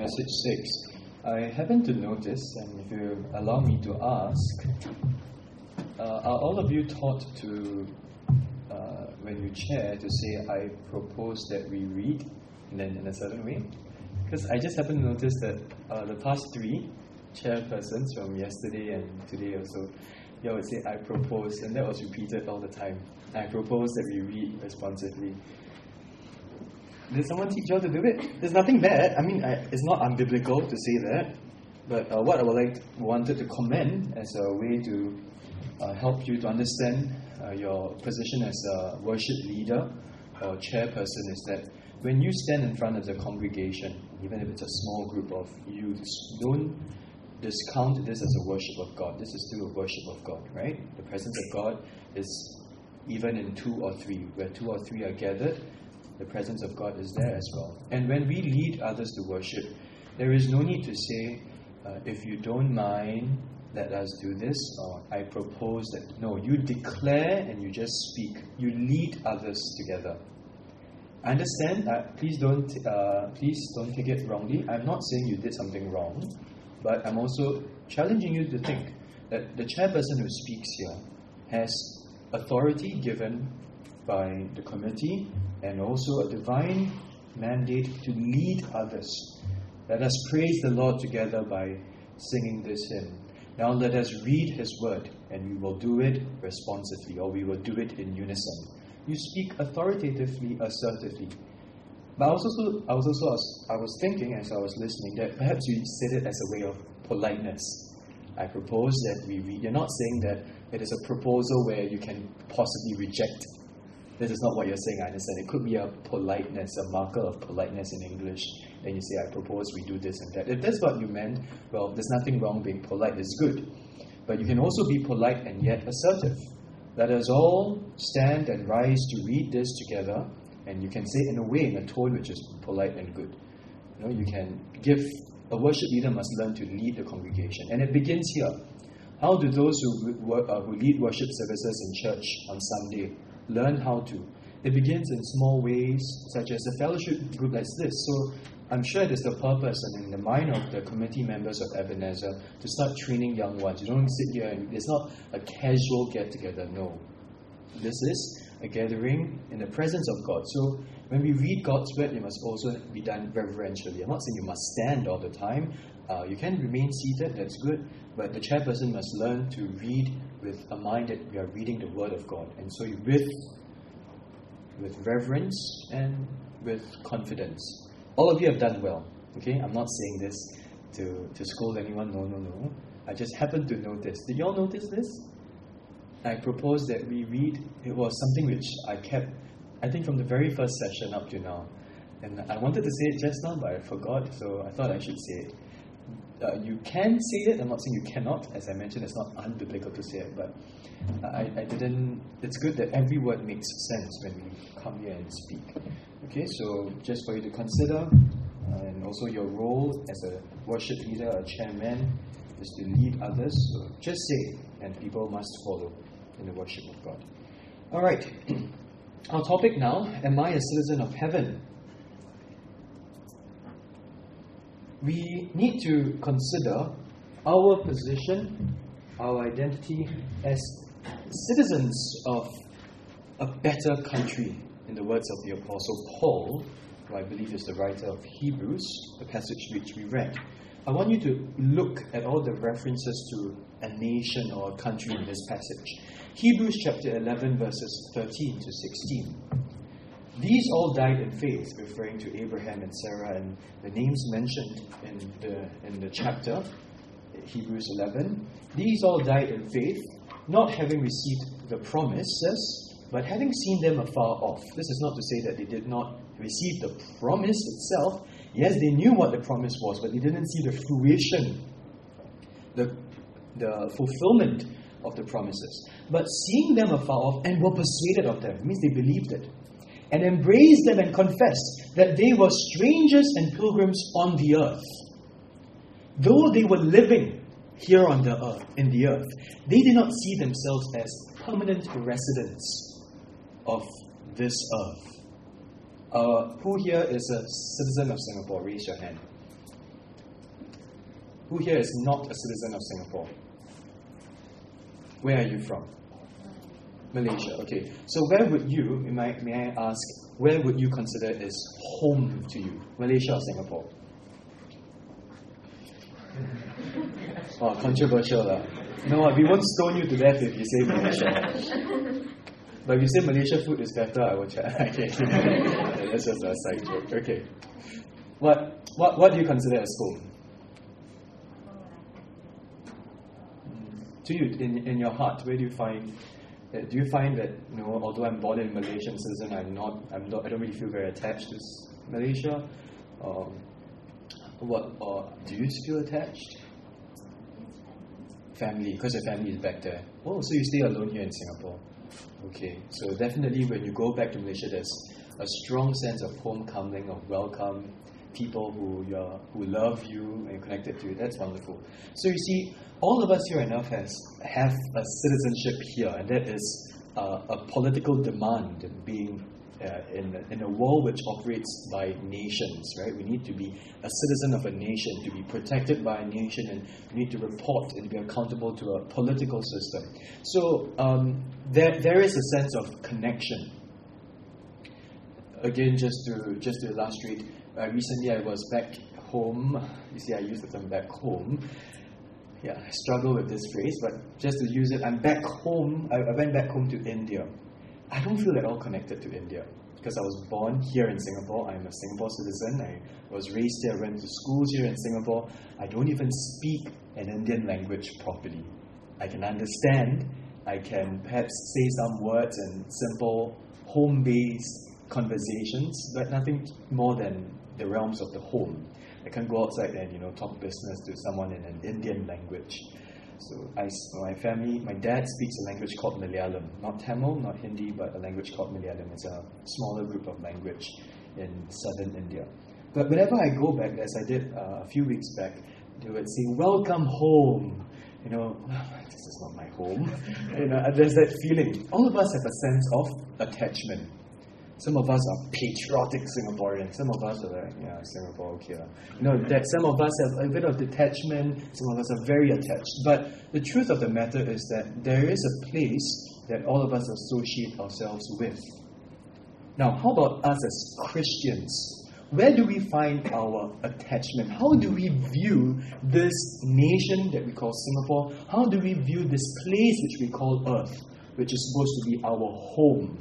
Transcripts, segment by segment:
message 6. I happen to notice, and if you allow me to ask, are all of you taught to, when you chair, to say, I propose that we read, and then in a certain way? Because I just happen to notice that the past 3 chairpersons from yesterday and today also, you would say, I propose, and that was repeated all the time. I propose that we read responsively. Did someone teach you how to do it? There's nothing bad. I mean, it's not unbiblical to say that. But what I wanted to commend as a way to help you to understand your position as a worship leader or chairperson is that when you stand in front of the congregation, even if it's a small group of youths, don't discount this as a worship of God. This is still a worship of God, right? The presence of God is even in 2 or 3. Where 2 or 3 are gathered, the presence of God is there as well. And when we lead others to worship, there is no need to say, if you don't mind, let us do this, or I propose that. No, you declare and you just speak. You lead others together. I understand. Please don't take it wrongly. I'm not saying you did something wrong, but I'm also challenging you to think that the chairperson who speaks here has authority given by the committee and also a divine mandate to lead others. Let us praise the Lord together by singing this hymn. Now let us read His word, and we will do it responsively, or we will do it in unison. You speak authoritatively, assertively. But I was thinking as I was listening that perhaps you said it as a way of politeness. I propose that we read. You're not saying that it is a proposal where you can possibly reject. This is not what you're saying, I understand. It could be a politeness, a marker of politeness in English. Then you say, I propose we do this and that. If that's what you meant, well, there's nothing wrong being polite. It's good. But you can also be polite and yet assertive. Let us all stand and rise to read this together. And you can say it in a way, in a tone which is polite and good. You can give, a worship leader must learn to lead the congregation. And it begins here. How do those who lead worship services in church on Sunday learn how to? It begins in small ways, such as a fellowship group like this. So I'm sure it is the purpose and in the mind of the committee members of Ebenezer to start training young ones. You don't sit here and it's not a casual get-together. No. This is a gathering in the presence of God. So when we read God's word, it must also be done reverentially. I'm not saying you must stand all the time. You can remain seated, that's good. But the chairperson must learn to read with a mind that we are reading the word of God. And so with reverence and with confidence. All of you have done well. Okay, I'm not saying this to scold anyone. No. I just happened to notice. Did you all notice this? I proposed that we read. It was something which I kept, I think, from the very first session up to now. And I wanted to say it just now, but I forgot, so I thought I should say it. You can say it. I'm not saying you cannot. As I mentioned, it's not unbiblical to say it, but I didn't. It's good that every word makes sense when we come here and speak. Okay, so just for you to consider, and also your role as a worship leader, a chairman, is to lead others. So just say, and people must follow in the worship of God. All right, our topic now: Am I a citizen of heaven? We need to consider our position, our identity as citizens of a better country, in the words of the Apostle Paul, who I believe is the writer of Hebrews, the passage which we read. I want you to look at all the references to a nation or a country in this passage. Hebrews chapter 11, verses 13 to 16. These all died in faith, referring to Abraham and Sarah, and the names mentioned in the chapter, Hebrews 11. These all died in faith, not having received the promises, but having seen them afar off. This is not to say that they did not receive the promise itself. Yes, they knew what the promise was, but they didn't see the fruition, the fulfillment of the promises. But seeing them afar off and were persuaded of them, it means they believed it, and embraced them and confessed that they were strangers and pilgrims on the earth. Though they were living here on the earth, in the earth, they did not see themselves as permanent residents of this earth. Who here is a citizen of Singapore? Raise your hand. Who here is not a citizen of Singapore? Where are you from? Malaysia. Okay. So where would you, may I ask, where would you consider is home to you? Malaysia or Singapore? Oh, controversial. No, we won't stone you to death if you say Malaysia. But if you say Malaysia food is better, I will check. Okay. That's just a side joke. Okay. What do you consider as home? To you, in your heart, where do you find that, although I'm born in Malaysian citizen, I don't really feel very attached to Malaysia? Or do you feel attached? Family, because your family is back there. Oh, so you stay alone here in Singapore. Okay, so definitely when you go back to Malaysia, there's a strong sense of homecoming, of welcome, people who love you and connected to you. That's wonderful. So you see, all of us here on earth have a citizenship here, and that is a political demand being in a world which operates by nations, right? We need to be a citizen of a nation, to be protected by a nation, and we need to report and be accountable to a political system. So there is a sense of connection. Again, just to illustrate, recently I was back home. You see, I use the term back home. Yeah, I struggle with this phrase, but just to use it, I'm back home. I went back home to India. I don't feel at all connected to India because I was born here in Singapore. I'm a Singapore citizen. I was raised here. I went to schools here in Singapore. I don't even speak an Indian language properly. I can understand. I can perhaps say some words in simple home-based conversations, but nothing more than the realms of the home. I can't go outside and talk business to someone in an Indian language. So my family, my dad speaks a language called Malayalam, not Tamil, not Hindi, but a language called Malayalam. It's a smaller group of language in southern India. But whenever I go back, as I did a few weeks back, they would say, "Welcome home." This is not my home. There's that feeling. All of us have a sense of attachment. Some of us are patriotic Singaporeans. Some of us are like, yeah, Singapore, okay. That some of us have a bit of detachment. Some of us are very attached. But the truth of the matter is that there is a place that all of us associate ourselves with. Now, how about us as Christians? Where do we find our attachment? How do we view this nation that we call Singapore? How do we view this place which we call Earth, which is supposed to be our home?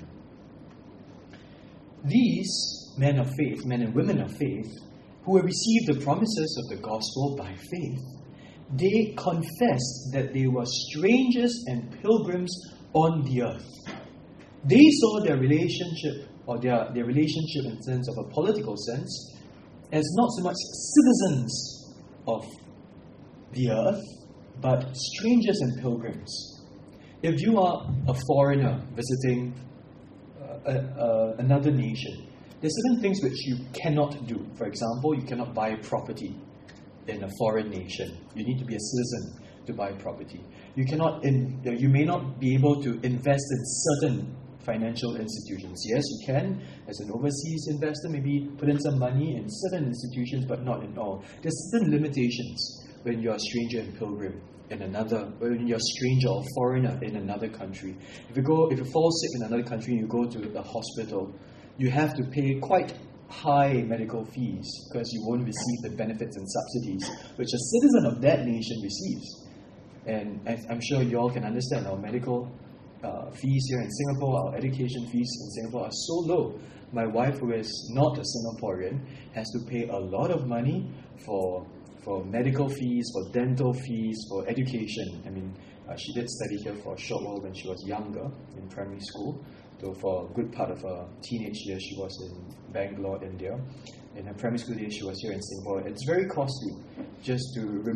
These men of faith, men and women of faith, who have received the promises of the gospel by faith, they confessed that they were strangers and pilgrims on the earth. They saw their relationship, or their relationship in sense of a political sense, as not so much citizens of the earth, but strangers and pilgrims. If you are a foreigner visiting another nation, there's certain things which you cannot do. For example, you cannot buy property in a foreign nation. You need to be a citizen to buy property. You may not be able to invest in certain financial institutions. Yes, you can, as an overseas investor, maybe put in some money in certain institutions, but not in all. There's certain limitations when you're a stranger and pilgrim when you're a stranger or foreigner in another country. If you fall sick in another country and you go to a hospital, you have to pay quite high medical fees because you won't receive the benefits and subsidies which a citizen of that nation receives. And I'm sure you all can understand our medical fees here in Singapore, our education fees in Singapore are so low. My wife, who is not a Singaporean, has to pay a lot of money for medical fees, for dental fees, for education. I mean, she did study here for a short while when she was younger in primary school. So for a good part of her teenage years, she was in Bangalore, India. In her primary school days, she was here in Singapore. It's very costly just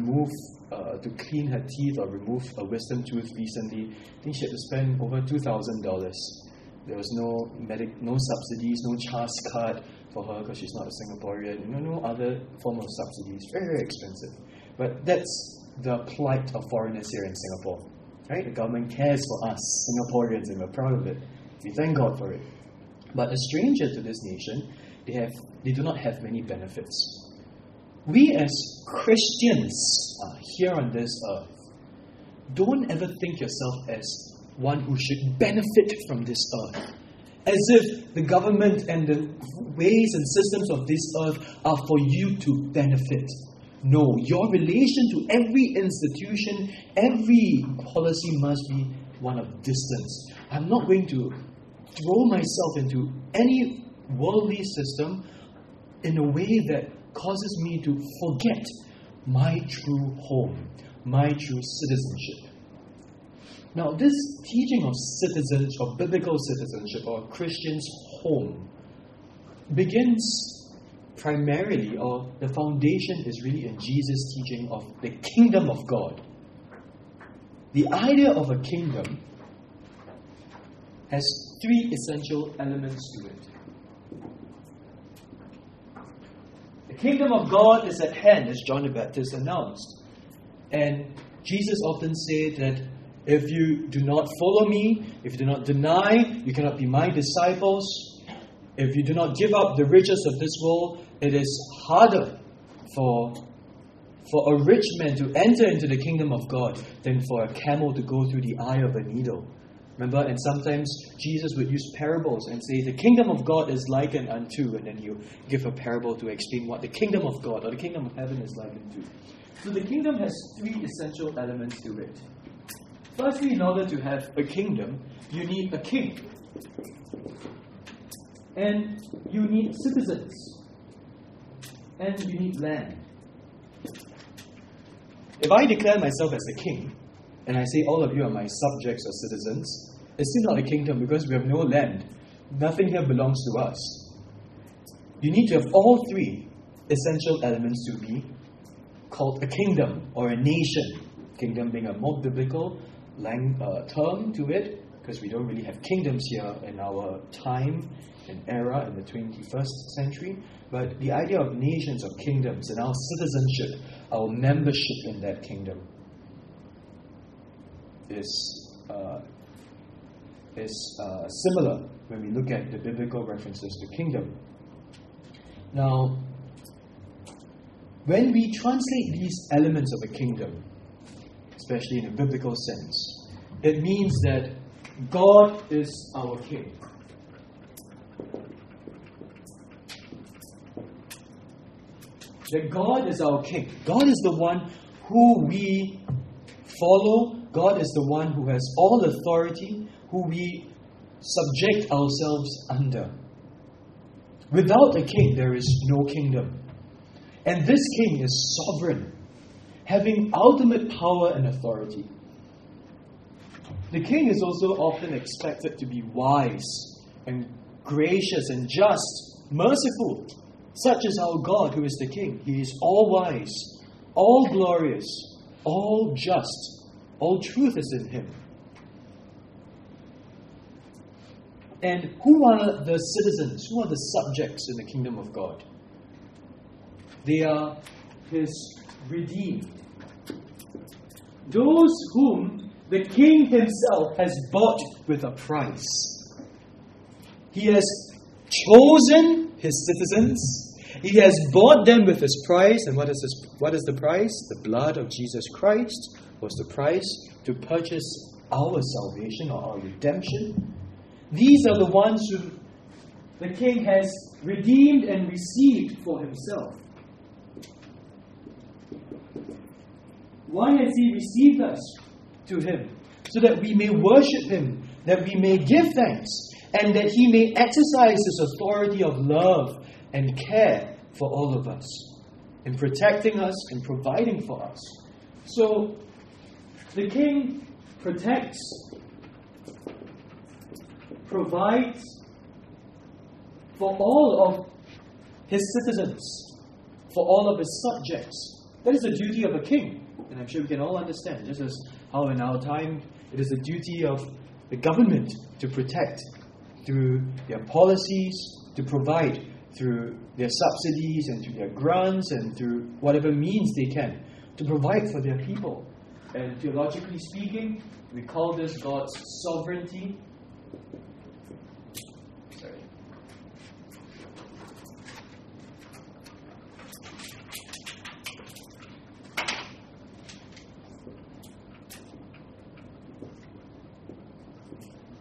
to clean her teeth or remove a wisdom tooth recently. I think she had to spend over $2,000. There was no subsidies, no CHAS card for her because she's not a Singaporean. No other form of subsidies. Very, very expensive. But that's the plight of foreigners here in Singapore. Right? The government cares for us, Singaporeans, and we're proud of it. We thank God for it. But a stranger to this nation, they do not have many benefits. we as Christians here on this earth, don't ever think yourself as one who should benefit from this earth. As if the government and the ways and systems of this earth are for you to benefit. No, your relation to every institution, every policy must be one of distance. I'm not going to throw myself into any worldly system in a way that causes me to forget my true home, my true citizenship. Now, this teaching of citizens, or biblical citizenship, or Christian's home, begins primarily, or the foundation is really in Jesus' teaching of the kingdom of God. The idea of a kingdom has three essential elements to it. The kingdom of God is at hand, as John the Baptist announced. And Jesus often said that if you do not follow me, if you do not deny, you cannot be my disciples. If you do not give up the riches of this world, it is harder for a rich man to enter into the kingdom of God than for a camel to go through the eye of a needle. Remember, and sometimes Jesus would use parables and say, the kingdom of God is likened unto, and then you give a parable to explain what the kingdom of God or the kingdom of heaven is likened to. So the kingdom has three essential elements to it. Firstly, in order to have a kingdom, you need a king. And you need citizens. And you need land. If I declare myself as a king, and I say all of you are my subjects or citizens, it's still not a kingdom because we have no land. Nothing here belongs to us. You need to have all three essential elements to be called a kingdom or a nation. Kingdom being a more biblical term to it, because we don't really have kingdoms here in our time and era in the 21st century. But the idea of nations or kingdoms and our citizenship, our membership in that kingdom is similar when we look at the biblical references to kingdom. Now, when we translate these elements of a kingdom, especially in a biblical sense, it means that God is our king. That God is our king. God is the one who we follow. God is the one who has all authority, who we subject ourselves under. Without a king, there is no kingdom. And this king is sovereign, having ultimate power and authority. The king is also often expected to be wise and gracious and just, merciful, such as our God who is the king. He is all wise, all glorious, all just. All truth is in him. And who are the citizens? Who are the subjects in the kingdom of God? They are his redeemed. Those whom the king himself has bought with a price. He has chosen his citizens. He has bought them with his price. And what is the price? The blood of Jesus Christ was the price to purchase our salvation or our redemption. These are the ones who the king has redeemed and received for himself. Why has he received us to him? So that we may worship him, that we may give thanks, and that he may exercise his authority of love and care for all of us, in protecting us and providing for us. So, the king protects, provides for all of his citizens, for all of his subjects. That is the duty of a king. And I'm sure we can all understand, just as how in our time it is the duty of the government to protect through their policies, to provide through their subsidies and through their grants and through whatever means they can, to provide for their people. And theologically speaking, we call this God's sovereignty.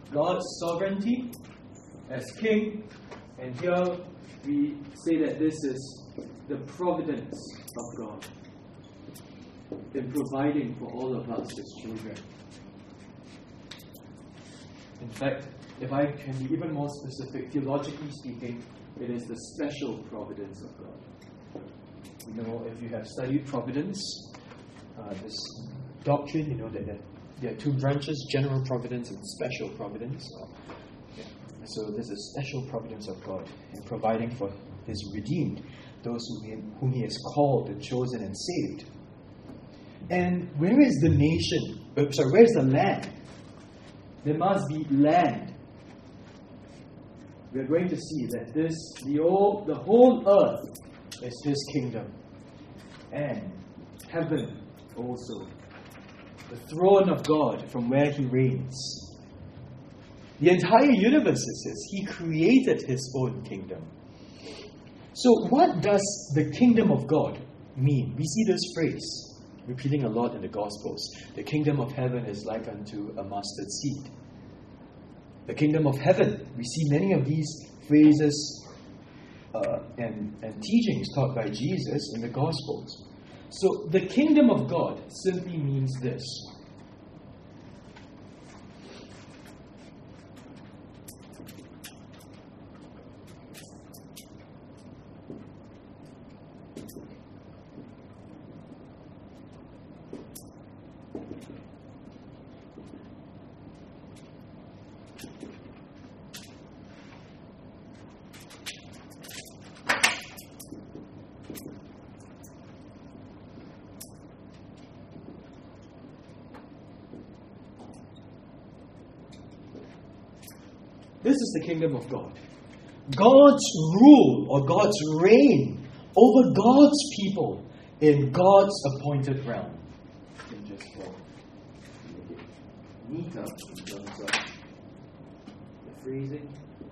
God's sovereignty as king, and here we say that this is the providence of God in providing for all of us as children. In fact, if I can be even more specific, theologically speaking, it is the special providence of God. You know, if you have studied providence, this doctrine, you know that there are two branches, general providence and special providence. So there's a special providence of God in providing for His redeemed, those whom He has called and chosen and saved. And where is the nation? Where is the land? There must be land. We are going to see that the whole earth is His kingdom, and heaven also, the throne of God from where He reigns. The entire universe, it says, He created His own kingdom. So what does the kingdom of God mean? We see this phrase repeating a lot in the Gospels. The kingdom of heaven is like unto a mustard seed. The kingdom of heaven. We see many of these phrases and teachings taught by Jesus in the Gospels. So the kingdom of God simply means this. This is the kingdom of God. God's rule or God's reign over God's people in God's appointed realm. Just for make it neater in terms of the phrasing.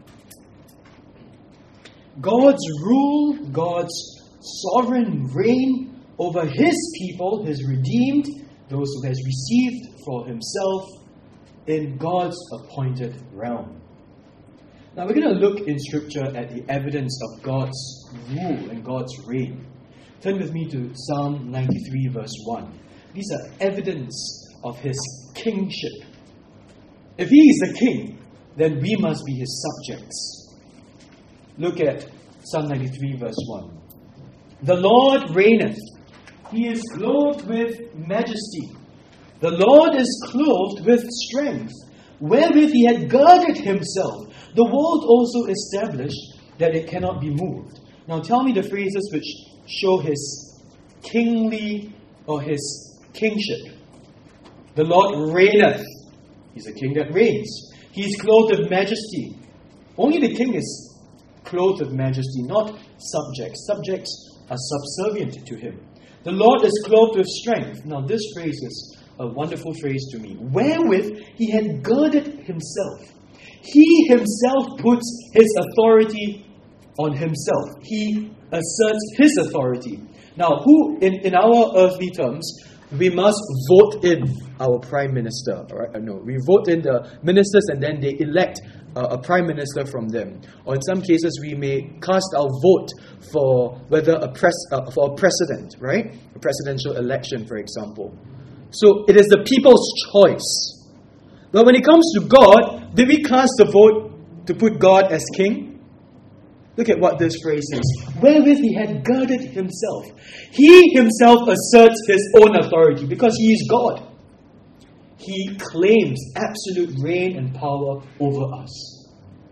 God's rule, God's sovereign reign over His people, His redeemed, those who has received for Himself in God's appointed realm. Now we're going to look in Scripture at the evidence of God's rule and God's reign. Turn with me to Psalm 93 verse 1. These are evidence of His kingship. If He is the king, then we must be His subjects. Look at Psalm 93 verse 1. The Lord reigneth. He is clothed with majesty. The Lord is clothed with strength, wherewith He had girded Himself. The world also established that it cannot be moved. Now tell me the phrases which show His kingly or His kingship. The Lord reigneth. He's a king that reigns. He is clothed with majesty. Only the king is clothed with majesty, not subjects. Subjects are subservient to Him. The Lord is clothed with strength. Now this phrase is a wonderful phrase to me. Wherewith He had girded Himself. He Himself puts His authority on Himself. He asserts His authority. Now, who, in our earthly terms, we must vote in our prime minister. Right? No, we vote in the ministers and then they elect a prime minister from them. Or in some cases, we may cast our vote for whether for a president, right? A presidential election, for example. So it is the people's choice. But when it comes to God, did we cast a vote to put God as king? Look at what this phrase says. Wherewith He had girded Himself. He Himself asserts His own authority because He is God. He claims absolute reign and power over us.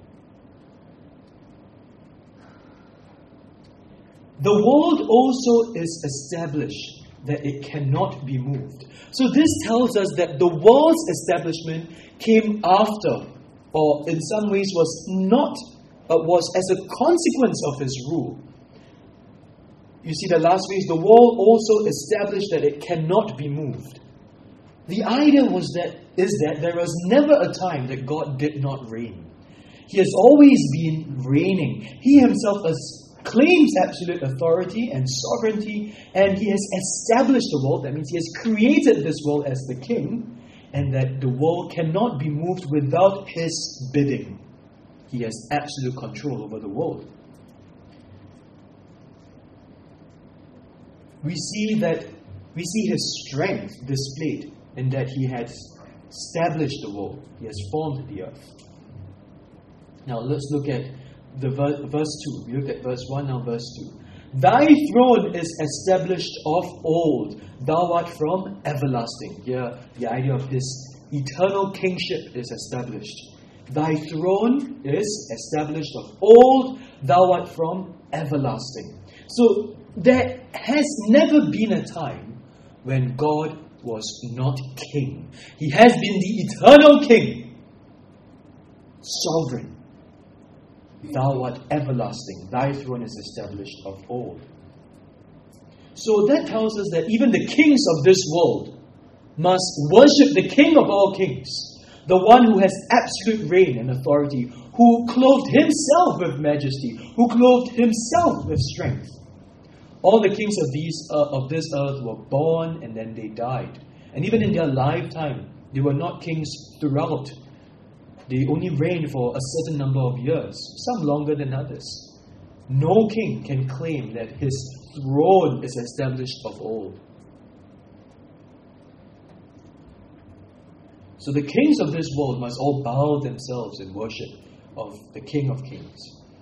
The world also is established that it cannot be moved. So this tells us that the world's establishment came after, or in some ways was as a consequence of His rule. You see the last phrase, the world also established that it cannot be moved. The idea is that there was never a time that God did not reign. He has always been reigning. He Himself claims absolute authority and sovereignty, and He has established the world. That means He has created this world as the king, and that the world cannot be moved without His bidding. He has absolute control over the world. We see His strength displayed in that He has established the world. He has formed the earth. Now let's look at the verse 2. We looked at verse 1, now verse 2. Thy throne is established of old. Thou art from everlasting. Here, the idea of His eternal kingship is established. Thy throne is established of old. Thou art from everlasting. So, there has never been a time when God was not king. He has been the eternal king, sovereign. Thou art everlasting. Thy throne is established of old. So that tells us that even the kings of this world must worship the King of all kings, the one who has absolute reign and authority, who clothed Himself with majesty, who clothed Himself with strength. All the kings of this earth were born and then they died. And even in their lifetime, they were not kings throughout. They only reigned for a certain number of years, some longer than others. No king can claim that his throne is established of old. So the kings of this world must all bow themselves in worship of the King of Kings.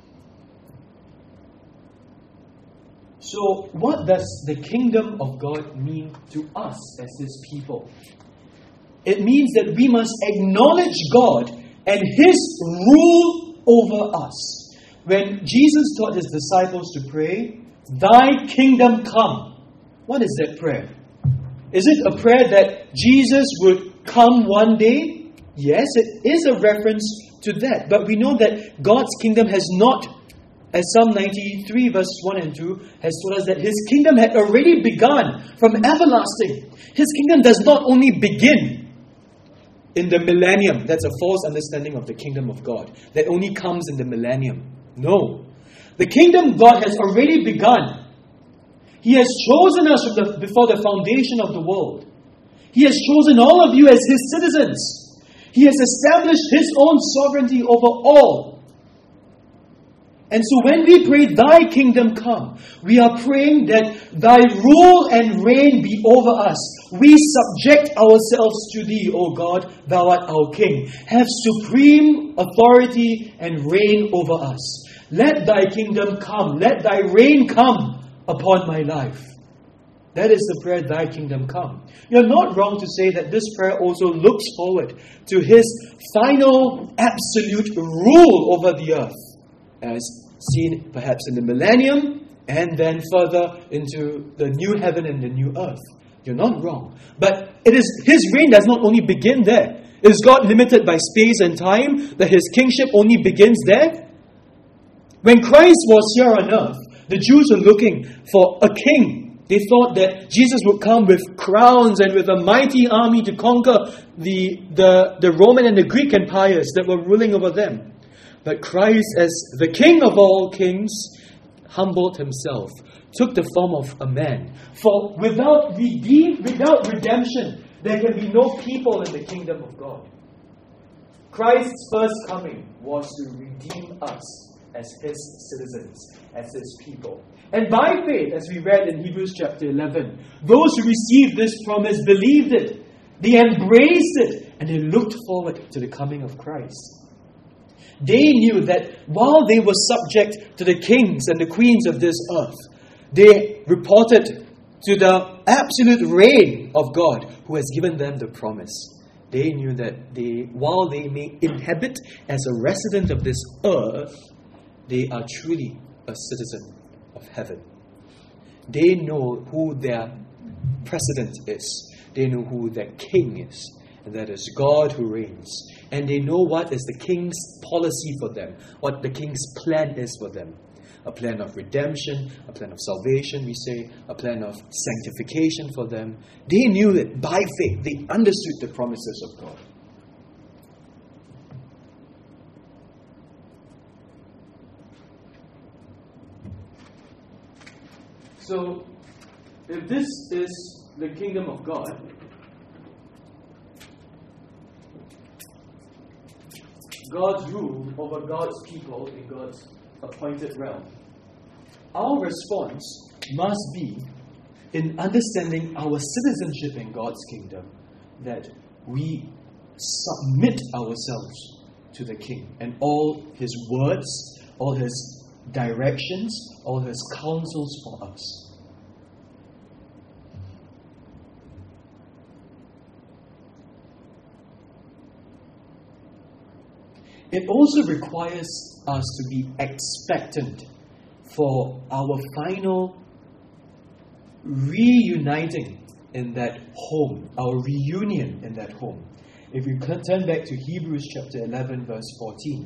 So what does the kingdom of God mean to us as His people? It means that we must acknowledge God and His rule over us. When Jesus taught His disciples to pray, Thy kingdom come. What is that prayer? Is it a prayer that Jesus would come one day? Yes, it is a reference to that. But we know that God's kingdom has not, as Psalm 93 verse 1 and 2 has told us, that His kingdom had already begun from everlasting. His kingdom does not only begin in the millennium. That's a false understanding of the kingdom of God. That only comes in the millennium. No. The kingdom of God has already begun. He has chosen us before the foundation of the world. He has chosen all of you as His citizens. He has established His own sovereignty over all. And so when we pray, Thy kingdom come, we are praying that Thy rule and reign be over us. We subject ourselves to Thee, O God, Thou art our King. Have supreme authority and reign over us. Let Thy kingdom come. Let Thy reign come upon my life. That is the prayer, Thy kingdom come. You're not wrong to say that this prayer also looks forward to His final absolute rule over the earth, as seen perhaps in the millennium and then further into the new heaven and the new earth. You're not wrong. But His reign does not only begin there. Is God limited by space and time, that His kingship only begins there? When Christ was here on earth, the Jews were looking for a king. They thought that Jesus would come with crowns and with a mighty army to conquer the Roman and the Greek empires that were ruling over them. But Christ, as the King of all kings, humbled Himself, took the form of a man. For without redemption, there can be no people in the kingdom of God. Christ's first coming was to redeem us as His citizens, as His people. And by faith, as we read in Hebrews chapter 11, those who received this promise believed it, they embraced it, and they looked forward to the coming of Christ. They knew that while they were subject to the kings and the queens of this earth, they reported to the absolute reign of God who has given them the promise. They knew that while they may inhabit as a resident of this earth, they are truly a citizen of heaven. They know who their president is. They know who their king is. And that is God who reigns. And they know what is the king's policy for them, what the king's plan is for them. A plan of redemption, a plan of salvation, we say, a plan of sanctification for them. They knew it by faith. They understood the promises of God. So, if this is the kingdom of God, God's rule over God's people in God's appointed realm. Our response must be in understanding our citizenship in God's kingdom, that we submit ourselves to the King and all His words, all His directions, all His counsels for us. It also requires us to be expectant for our final reuniting in that home, our reunion in that home. If we turn back to Hebrews chapter 11, verse 14.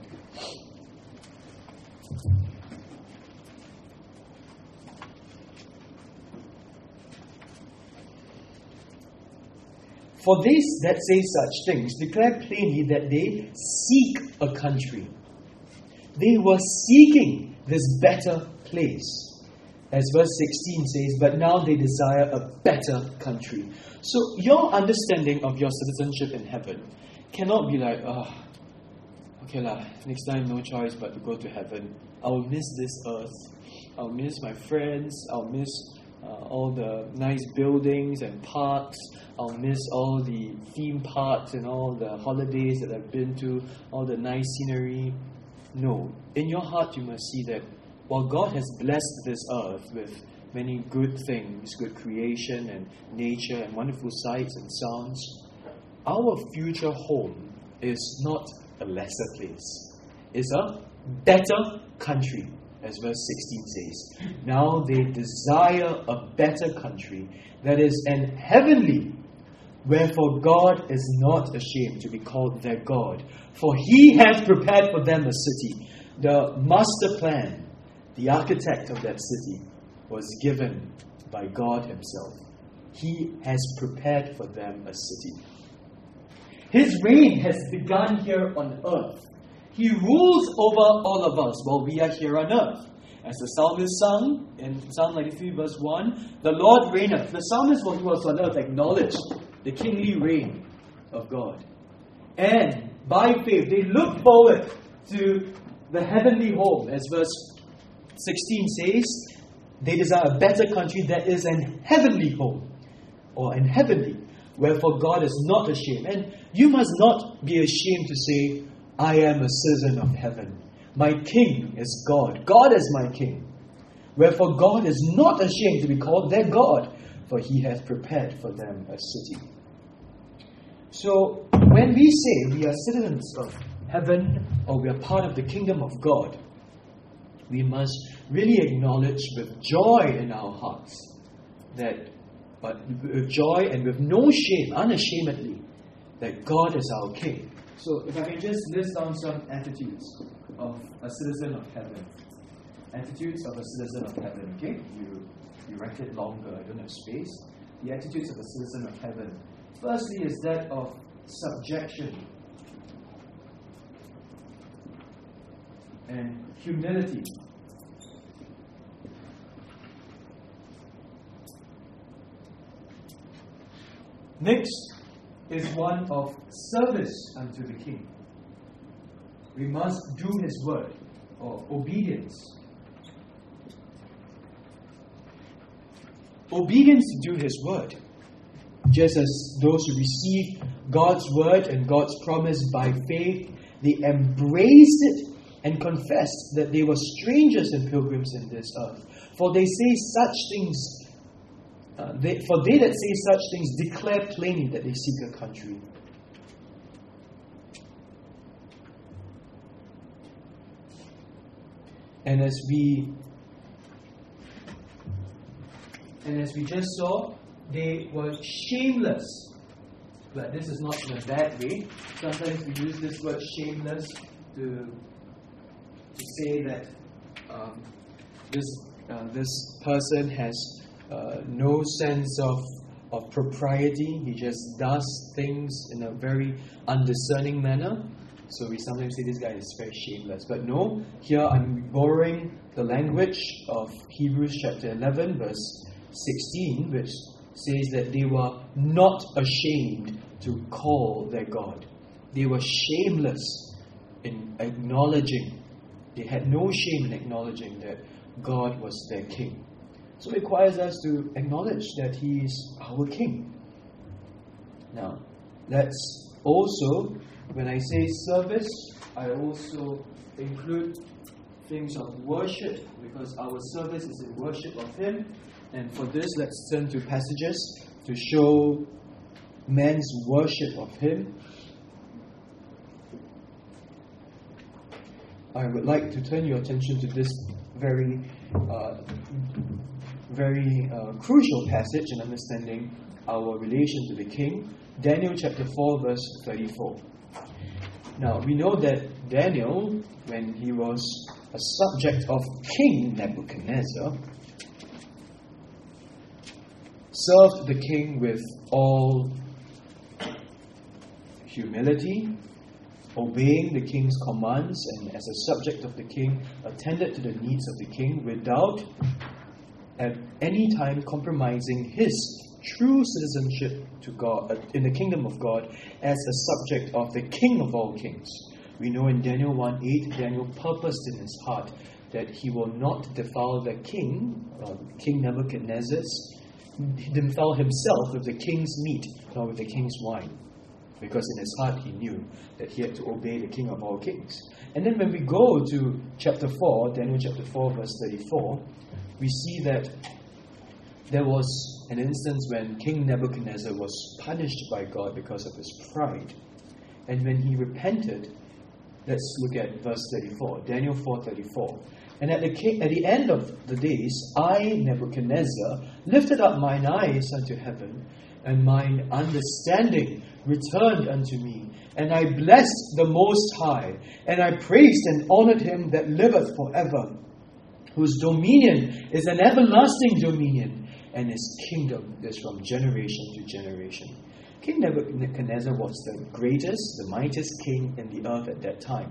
For they that say such things declare plainly that they seek a country. They were seeking this better place. As verse 16 says, but now they desire a better country. So your understanding of your citizenship in heaven cannot be like, okay lah, next time no choice but to go to heaven. I'll miss this earth. I'll miss my friends. I'll miss all the nice buildings and parks. I'll miss all the theme parks and all the holidays that I've been to, all the nice scenery. No. In your heart you must see that while God has blessed this earth with many good things, good creation and nature and wonderful sights and sounds, our future home is not a lesser place. It's a better country, as verse 16 says. Now they desire a better country that is an heavenly. Wherefore God is not ashamed to be called their God, for He has prepared for them a city. The master plan, the architect of that city, was given by God Himself. He has prepared for them a city. His reign has begun here on earth. He rules over all of us while we are here on earth. As the psalmist sung in Psalm 93 verse 1, the Lord reigneth. The psalmist, while he was on earth, acknowledged the kingly reign of God. And by faith, they look forward to the heavenly home. As verse 16 says, they desire a better country that is an heavenly home, or an heavenly. Wherefore God is not ashamed. And you must not be ashamed to say, I am a citizen of heaven. My king is God. God is my king. Wherefore God is not ashamed to be called their God, for He hath prepared for them a city. So, when we say we are citizens of heaven, or we are part of the kingdom of God, we must really acknowledge with joy in our hearts that, but with joy and with no shame, unashamedly, that God is our King. So, if I can just list down some attitudes of a citizen of heaven. Attitudes of a citizen of heaven, okay? You write it longer, I don't have space. The attitudes of a citizen of heaven. Firstly is that of subjection and humility. Next is one of service unto the King. We must do His word, or obedience. Obedience to do His word. Just as those who receive God's word and God's promise by faith, they embraced it and confessed that they were strangers and pilgrims in this earth. For they say such things, for they that say such things declare plainly that they seek a country. And as we just saw, they were shameless. But this is not in a bad way. Sometimes we use this word shameless to say that this person has no sense of propriety. He just does things in a very undiscerning manner. So we sometimes say this guy is very shameless. But no, here I'm borrowing the language of Hebrews chapter 11 verse 16, which says that they were not ashamed to call their God. They were shameless in acknowledging, they had no shame in acknowledging that God was their king. So it requires us to acknowledge that He is our king. Now, let's also, when I say service, I also include things of worship, because our service is in worship of Him. And for this, let's turn to passages to show man's worship of Him. I would like to turn your attention to this very crucial passage in understanding our relation to the king. Daniel chapter 4 verse 34. Now, we know that Daniel, when he was a subject of King Nebuchadnezzar, served the king with all humility, obeying the king's commands, and as a subject of the king, attended to the needs of the king without at any time compromising his true citizenship to God in the kingdom of God as a subject of the King of all kings. We know in Daniel 1:8, Daniel purposed in his heart that he will not defile the king, King Nebuchadnezzar, defile himself with the king's meat, nor with the king's wine. Because in his heart he knew that he had to obey the King of all kings. And then when we go to chapter 4, Daniel chapter 4 verse 34, we see that there was an instance when King Nebuchadnezzar was punished by God because of his pride. And when he repented, let's look at verse 34, Daniel 4:34. And at the end of the days, I, Nebuchadnezzar, lifted up mine eyes unto heaven, and mine understanding returned unto me. And I blessed the Most High, and I praised and honored Him that liveth forever, whose dominion is an everlasting dominion, and His kingdom is from generation to generation. King Nebuchadnezzar was the greatest, the mightiest king in the earth at that time.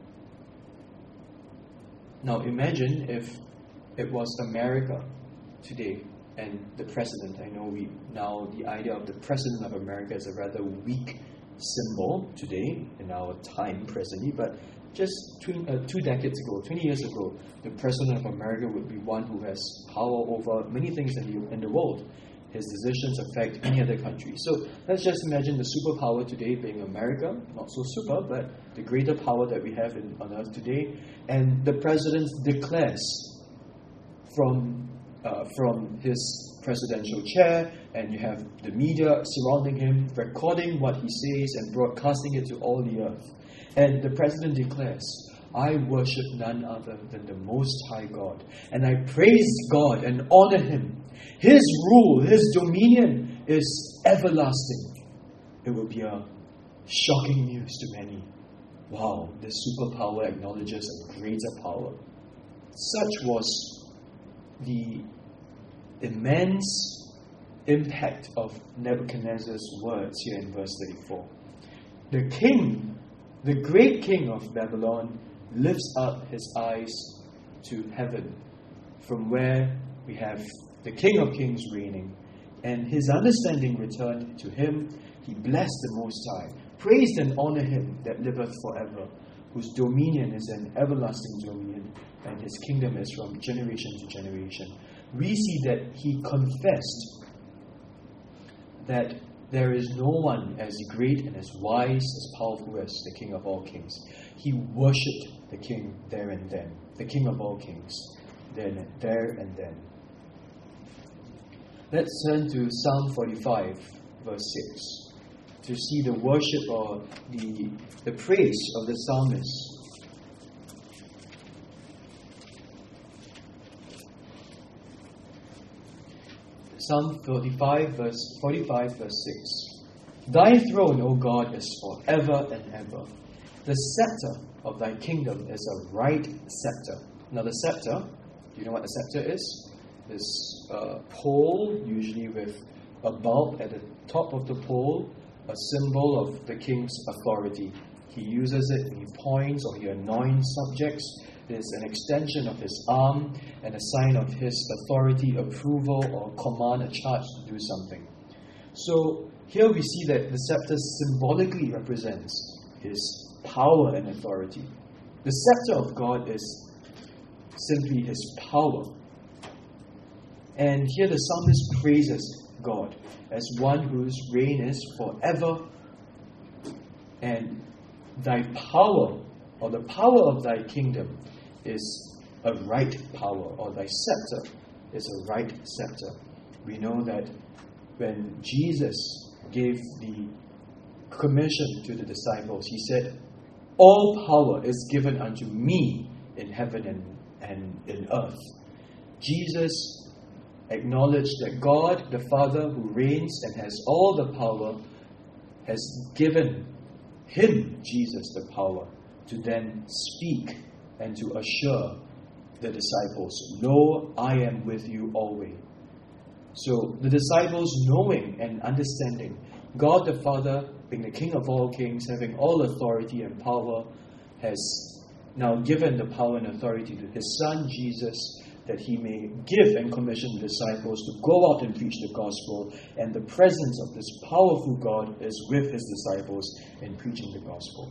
Now imagine if it was America today, and the president. I know the idea of the president of America is a rather weak symbol today in our time presently, but just 2 decades ago, 20 years ago, the president of America would be one who has power over many things in the world. His decisions affect many other countries. So let's just imagine the superpower today being America, not so super, but the greater power that we have on earth today. And the president declares from his presidential chair, and you have the media surrounding him, recording what he says and broadcasting it to all the earth. And the president declares, I worship none other than the Most High God, and I praise God and honor Him. His rule, His dominion is everlasting. It will be a shocking news to many. Wow, this superpower acknowledges a greater power. Such was the immense impact of Nebuchadnezzar's words here in verse 34. The king, the great king of Babylon, lifts up his eyes to heaven, from where we have the King of Kings reigning, and his understanding returned to him. He blessed the Most High, praised and honored Him that liveth forever, whose dominion is an everlasting dominion, and His kingdom is from generation to generation. We see that he confessed that there is no one as great and as wise, as powerful as the King of all kings. He worshipped the King there and then, the King of all kings, there and then. Let's turn to Psalm 45, verse 6, to see the worship or the praise of the psalmist. Psalm 45, verse 6. Thy throne, O God, is forever and ever. The scepter of thy kingdom is a right scepter. Now the scepter, do you know what a scepter is? This pole, usually with a bulb at the top of the pole, a symbol of the king's authority. He uses it when he points or he anoints subjects. It is an extension of his arm and a sign of his authority, approval, or command, a charge to do something. So here we see that the scepter symbolically represents his power and authority. The scepter of God is simply His power. And here the psalmist praises God as one whose reign is forever, and thy power, or the power of thy kingdom, is a right power, or thy scepter is a right scepter. We know that when Jesus gave the commission to the disciples, He said, all power is given unto me in heaven and in earth. Jesus acknowledged that God, the Father, who reigns and has all the power, has given Him, Jesus, the power to then speak and to assure the disciples, lo, I am with you always. So the disciples, knowing and understanding God the Father, being the King of all kings, having all authority and power, has now given the power and authority to His Son Jesus, that He may give and commission the disciples to go out and preach the gospel, and the presence of this powerful God is with His disciples in preaching the gospel.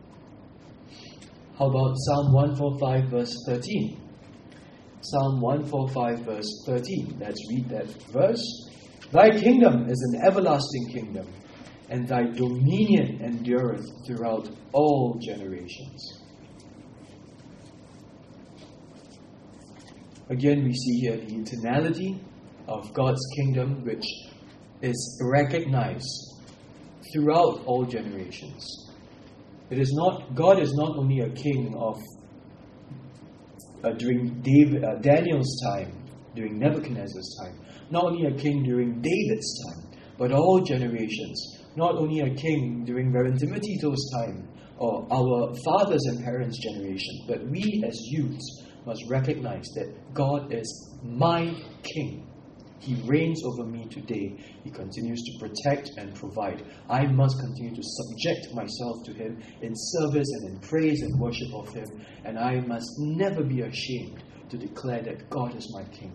How about Psalm 145 verse 13? Psalm 145 verse 13. Let's read that verse. Thy kingdom is an everlasting kingdom, and thy dominion endureth throughout all generations. Again, we see here the eternality of God's kingdom, which is recognized throughout all generations. God is not only a king of during Daniel's time, during Nebuchadnezzar's time, not only a king during David's time, but all generations. Not only a king during Reverend Timothy To's time, or our fathers and parents' generation, but we as youths must recognize that God is my king. He reigns over me today. He continues to protect and provide. I must continue to subject myself to Him in service and in praise and worship of Him. And I must never be ashamed to declare that God is my king.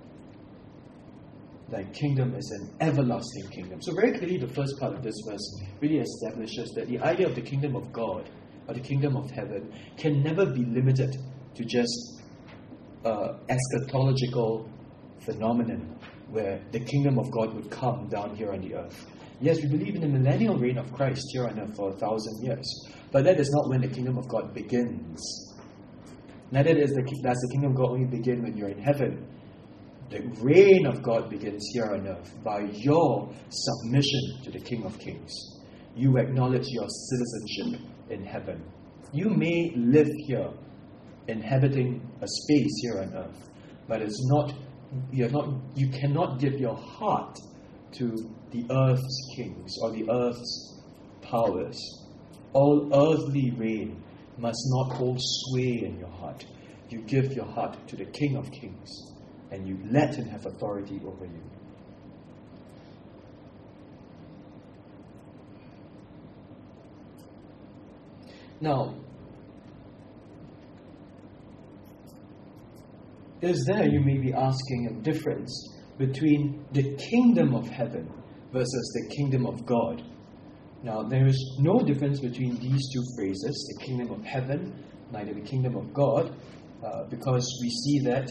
Thy kingdom is an everlasting kingdom. So very clearly the first part of this verse really establishes that the idea of the kingdom of God, or the kingdom of heaven, can never be limited to just eschatological phenomenon where the kingdom of God would come down here on the earth. Yes, we believe in the millennial reign of Christ here on earth for 1,000 years, but that is not when the kingdom of God begins. Neither does the kingdom of God only begin when you're in heaven. The reign of God begins here on earth by your submission to the King of Kings. You acknowledge your citizenship in heaven. You may live here, inhabiting a space here on earth, but you cannot give your heart to the earth's kings or the earth's powers. All earthly reign must not hold sway in your heart. You give your heart to the King of Kings, and you let Him have authority over you. Now, is there, you may be asking, a difference between the kingdom of heaven versus the kingdom of God? Now, there is no difference between these two phrases, the kingdom of heaven, neither the kingdom of God, because we see that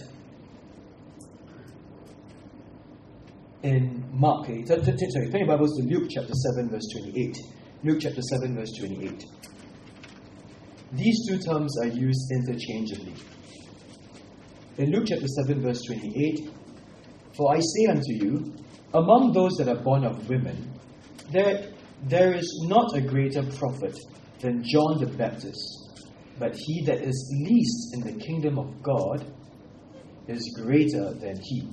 in Mark. Turn your Bibles to Luke chapter 7, verse 28. Luke chapter 7, verse 28. These two terms are used interchangeably. In Luke chapter 7, verse 28, for I say unto you, among those that are born of women, there is not a greater prophet than John the Baptist, but he that is least in the kingdom of God is greater than he.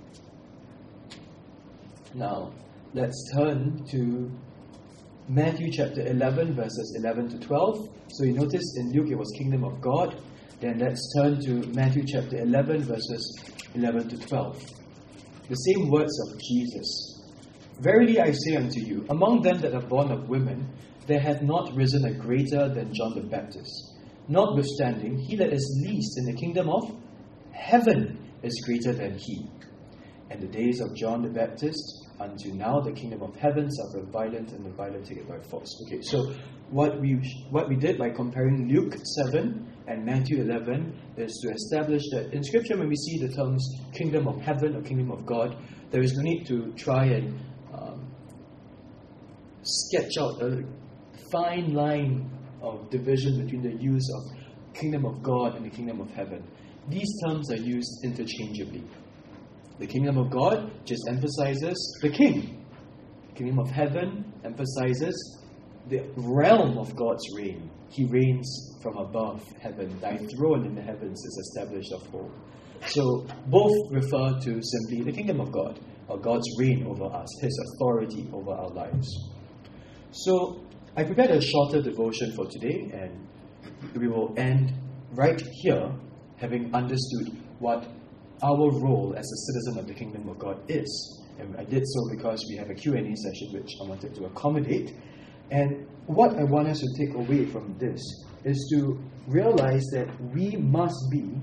Now, let's turn to Matthew chapter 11, verses 11 to 12. So you notice in Luke it was kingdom of God. Then let's turn to Matthew chapter 11, verses 11 to 12. The same words of Jesus. Verily I say unto you, among them that are born of women, there hath not risen a greater than John the Baptist. Notwithstanding, he that is least in the kingdom of heaven is greater than he. And the days of John the Baptist unto now. The kingdom of heaven suffereth violence, and the violent take it by force. Okay, so what we did by comparing Luke 7 and Matthew 11 is to establish that in Scripture, when we see the terms kingdom of heaven or kingdom of God, there is no need to try and sketch out a fine line of division between the use of kingdom of God and the kingdom of heaven. These terms are used interchangeably. The kingdom of God just emphasizes the king. The kingdom of heaven emphasizes the realm of God's reign. He reigns from above heaven. Thy throne in the heavens is established of old. So both refer to simply the kingdom of God, or God's reign over us, His authority over our lives. So I prepared a shorter devotion for today, and we will end right here, having understood what our role as a citizen of the kingdom of God is. And I did so because we have a Q&A session which I wanted to accommodate. And what I want us to take away from this is to realize that we must be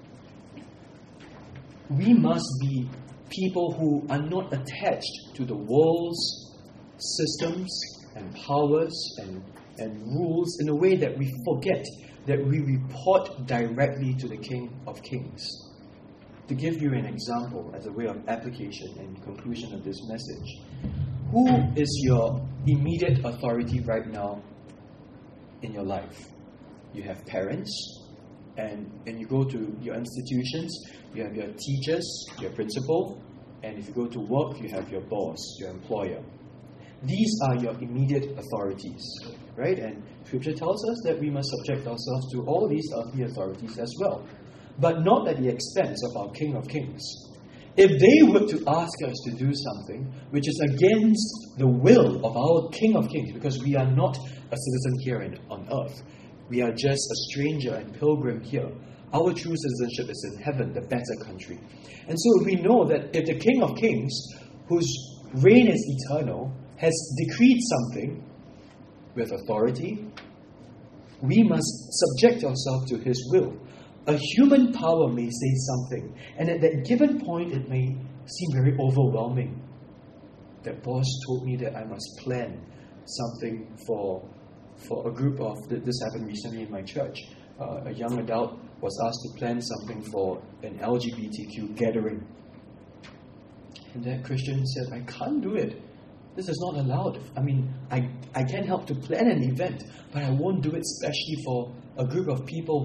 people who are not attached to the world's systems and powers and rules in a way that we forget that we report directly to the King of Kings. To give you an example as a way of application and conclusion of this message, who is your immediate authority right now in your life? You have parents, and you go to your institutions, you have your teachers, your principal, and if you go to work, you have your boss, your employer. These are your immediate authorities, right? And Scripture tells us that we must subject ourselves to all these earthly authorities as well, but not at the expense of our King of Kings. If they were to ask us to do something which is against the will of our King of Kings, because we are not a citizen here on earth, we are just a stranger and pilgrim here. Our true citizenship is in heaven, the better country. And so we know that if the King of Kings, whose reign is eternal, has decreed something with authority, we must subject ourselves to His will. A human power may say something, and at that given point it may seem very overwhelming. That boss told me that I must plan something for a group of, this happened recently in my church, a young adult was asked to plan something for an LGBTQ gathering. And that Christian said, I can't do it. This is not allowed. I mean, I can help to plan an event, but I won't do it especially for a group of people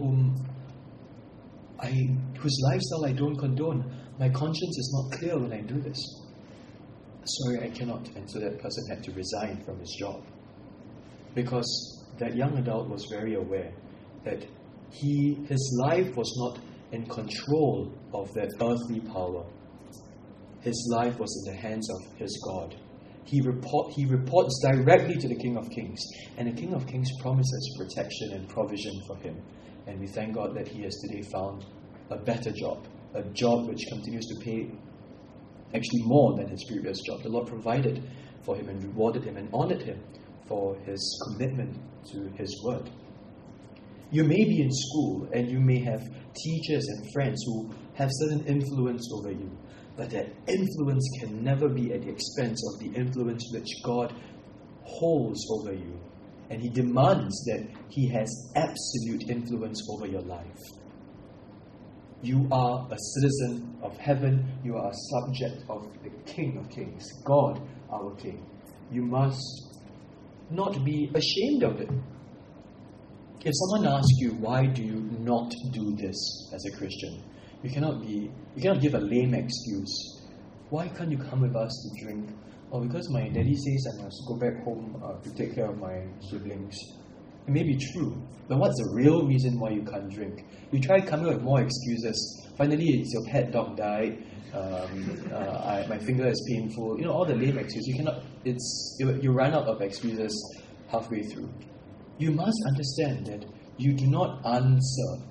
whose lifestyle I don't condone. My conscience is not clear when I do this. Sorry, I cannot. And so that person had to resign from his job. Because that young adult was very aware that his life was not in control of that earthly power. His life was in the hands of his God. He reports directly to the King of Kings. And the King of Kings promises protection and provision for him. And we thank God that he has today found a better job. A job which continues to pay actually more than his previous job. The Lord provided for him and rewarded him and honored him for his commitment to His word. You may be in school and you may have teachers and friends who have certain influence over you. But that influence can never be at the expense of the influence which God holds over you. And He demands that He has absolute influence over your life. You are a citizen of heaven. You are a subject of the King of Kings, God, our King. You must not be ashamed of it. If someone asks you, why do you not do this as a Christian? You cannot give a lame excuse. Why can't you come with us to drink? Or because my daddy says I must go back home to take care of my siblings. It may be true, but what's the real reason why you can't drink? You try coming up with more excuses. Finally, it's your pet dog died. My finger is painful. You know, all the lame excuses. You cannot. You run out of excuses halfway through. You must understand that you do not answer.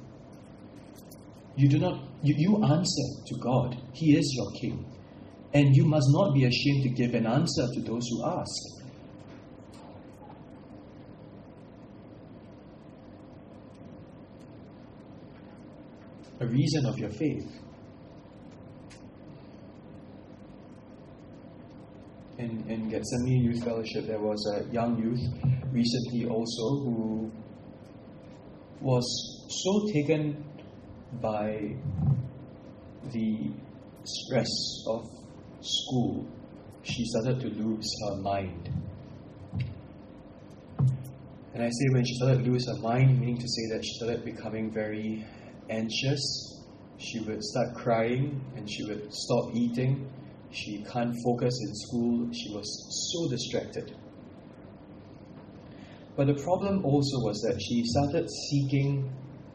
You answer to God. He is your King. And you must not be ashamed to give an answer to those who ask. A reason of your faith. in Gethsemane Youth Fellowship, there was a young youth recently also who was so taken by the stress of school, she started to lose her mind. And I say when she started to lose her mind, meaning to say that she started becoming very anxious. She would start crying and she would stop eating. She can't focus in school. She was so distracted. But the problem also was that she started seeking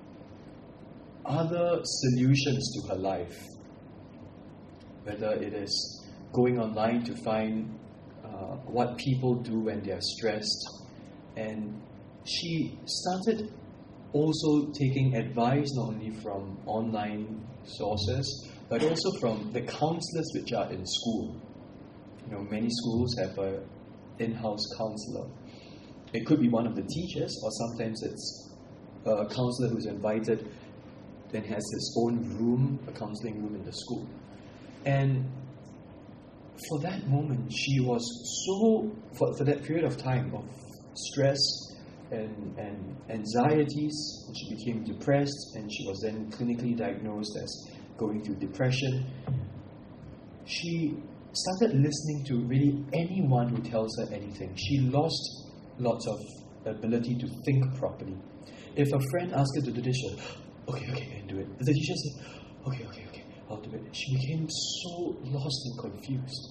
other solutions to her life. Whether it is going online to find what people do when they are stressed. And she started also taking advice not only from online sources, but also from the counselors which are in school. Many schools have an in-house counselor. It could be one of the teachers, or sometimes it's a counselor who's invited and has his own room, a counseling room in the school. And for that moment, she was so, for that period of time of stress and anxieties, and she became depressed, and she was then clinically diagnosed as going through depression. She started listening to really anyone who tells her anything. She lost lots of ability to think properly. If a friend asked her to do this, she said, okay, I can do it. The teacher said, okay, I'll do it. She became so lost and confused.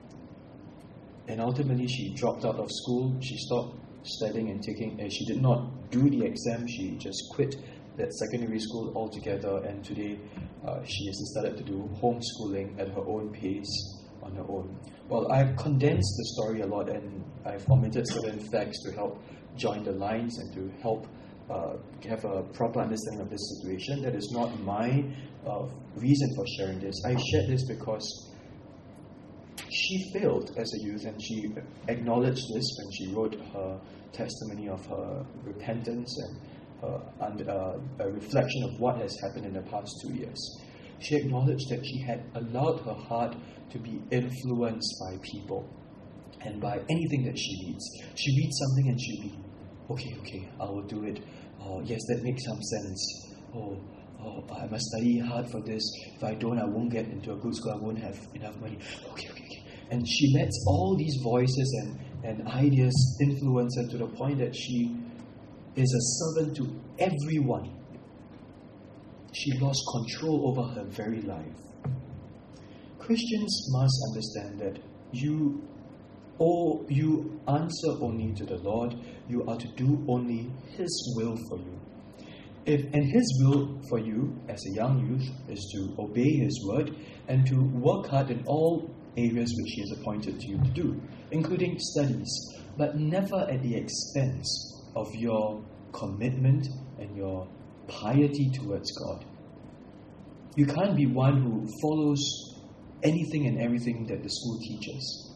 And ultimately, she dropped out of school. She stopped studying and she did not do the exam. She just quit that secondary school altogether. And today, she has started to do homeschooling at her own pace, on her own. Well, I've condensed the story a lot, and I've omitted certain facts to help join the lines and to help have a proper understanding of this situation. That is not my reason for sharing this. I shared this because she failed as a youth, and she acknowledged this when she wrote her testimony of her repentance and a reflection of what has happened in the past 2 years. She acknowledged that she had allowed her heart to be influenced by people and by anything that she reads. She reads something and she'll be, okay, I will do it. Oh, yes, that makes some sense. Oh, I must study hard for this. If I don't, I won't get into a good school. I won't have enough money. Okay. And she lets all these voices and ideas influence her to the point that she is a servant to everyone. She lost control over her very life. Christians must understand that you answer only to the Lord. You are to do only His will for you. And His will for you as a young youth is to obey His word and to work hard in all areas which He has appointed you to do, including studies, but never at the expense of your commitment and your piety towards God. You can't be one who follows anything and everything that the school teaches.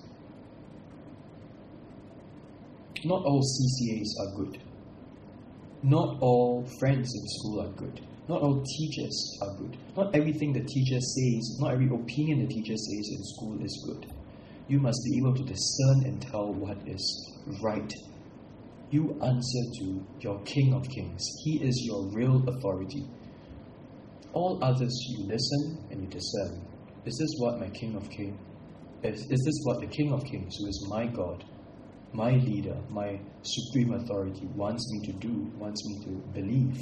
Not all CCAs are good. Not all friends in school are good. Not all teachers are good. Not everything the teacher says, not every opinion the teacher says in school is good. You must be able to discern and tell what is right. You answer to your King of Kings. He is your real authority. All others you listen and you discern. Is this what my King of Kings? Is this what the King of Kings, who is my God, my leader, my supreme authority, wants me to do, wants me to believe?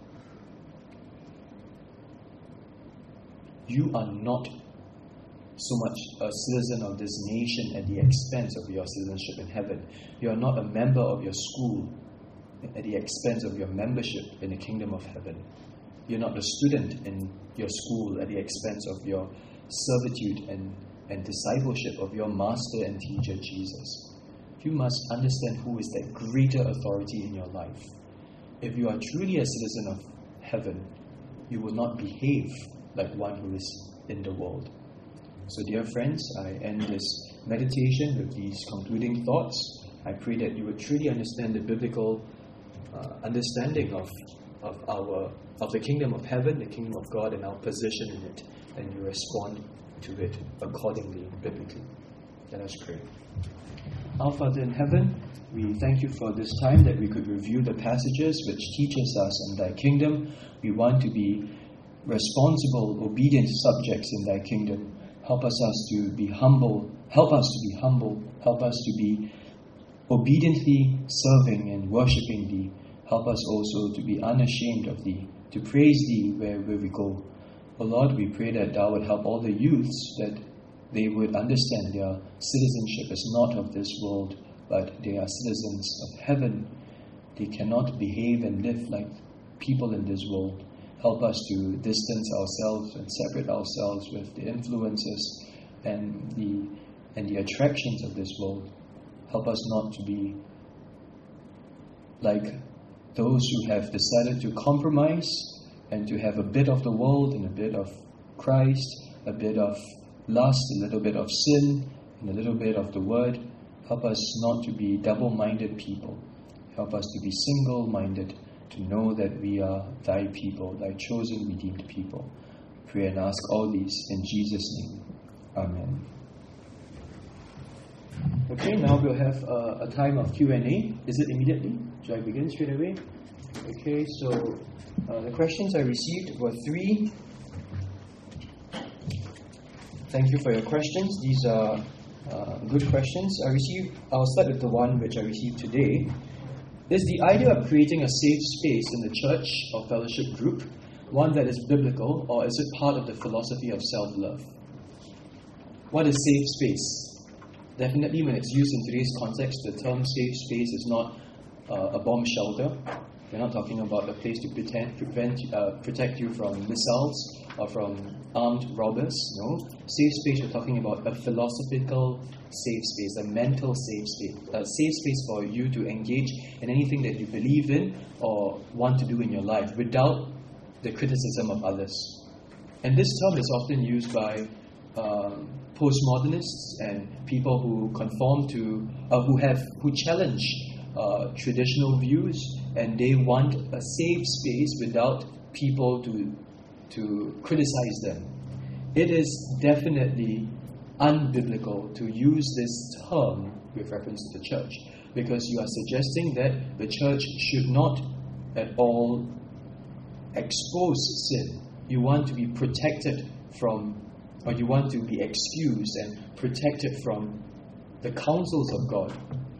You are not so much a citizen of this nation at the expense of your citizenship in heaven. You are not a member of your school at the expense of your membership in the kingdom of heaven. You're not a student in your school at the expense of your servitude and discipleship of your master and teacher, Jesus. You must understand who is that greater authority in your life. If you are truly a citizen of heaven, you will not behave like one who is in the world. So, dear friends, I end this meditation with these concluding thoughts. I pray that you would truly understand the biblical understanding of the kingdom of heaven, the kingdom of God, and our position in it, and you respond to it accordingly, biblically. Let us pray. Our Father in heaven, we thank you for this time that we could review the passages which teaches us in thy kingdom. We want to be responsible, obedient subjects in thy kingdom. Help us to be humble. Help us to be humble. Help us to be obediently serving and worshipping thee. Help us also to be unashamed of thee, to praise thee wherever we go. O Lord, we pray that thou would help all the youths, that they would understand their citizenship is not of this world, but they are citizens of heaven. They cannot behave and live like people in this world. Help us to distance ourselves and separate ourselves with the influences and the attractions of this world. Help us not to be like those who have decided to compromise and to have a bit of the world and a bit of Christ, a bit of lust, a little bit of sin, and a little bit of the word. Help us not to be double-minded people. Help us to be single-minded, to know that we are thy people, thy chosen, redeemed people. Pray and ask all these in Jesus' name. Amen. Okay, now we'll have a time of Q&A. Is it immediately? Should I begin straight away? Okay, so the questions I received were 3. Thank you for your questions. These are good questions. I'll start with the one which I received today. Is the idea of creating a safe space in the church or fellowship group one that is biblical, or is it part of the philosophy of self-love? What is safe space? Definitely, when it's used in today's context, the term safe space is not a bomb shelter. We're not talking about a place to protect you from missiles or from armed robbers. No. Safe space, we're talking about a philosophical safe space, a mental safe space, a safe space for you to engage in anything that you believe in or want to do in your life without the criticism of others. And this term is often used by postmodernists and people who conform to, who challenge traditional views, and they want a safe space without people to criticize them. It is definitely unbiblical to use this term with reference to the church, because you are suggesting that the church should not at all expose sin. You want to be protected from, or you want to be excused and protected from the counsels of God.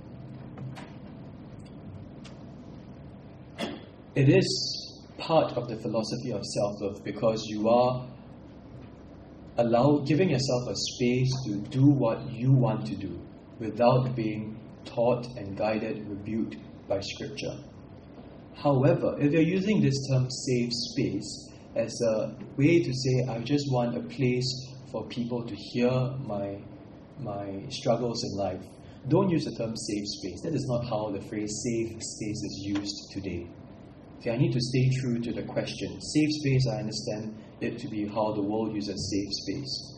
It is part of the philosophy of self-love, because you are giving yourself a space to do what you want to do without being taught and guided, rebuked by Scripture. However, if you're using this term safe space as a way to say, I just want a place for people to hear my struggles in life, don't use the term safe space. That is not how the phrase safe space is used today. Okay, I need to stay true to the question. Safe space, I understand it to be how the world uses safe space.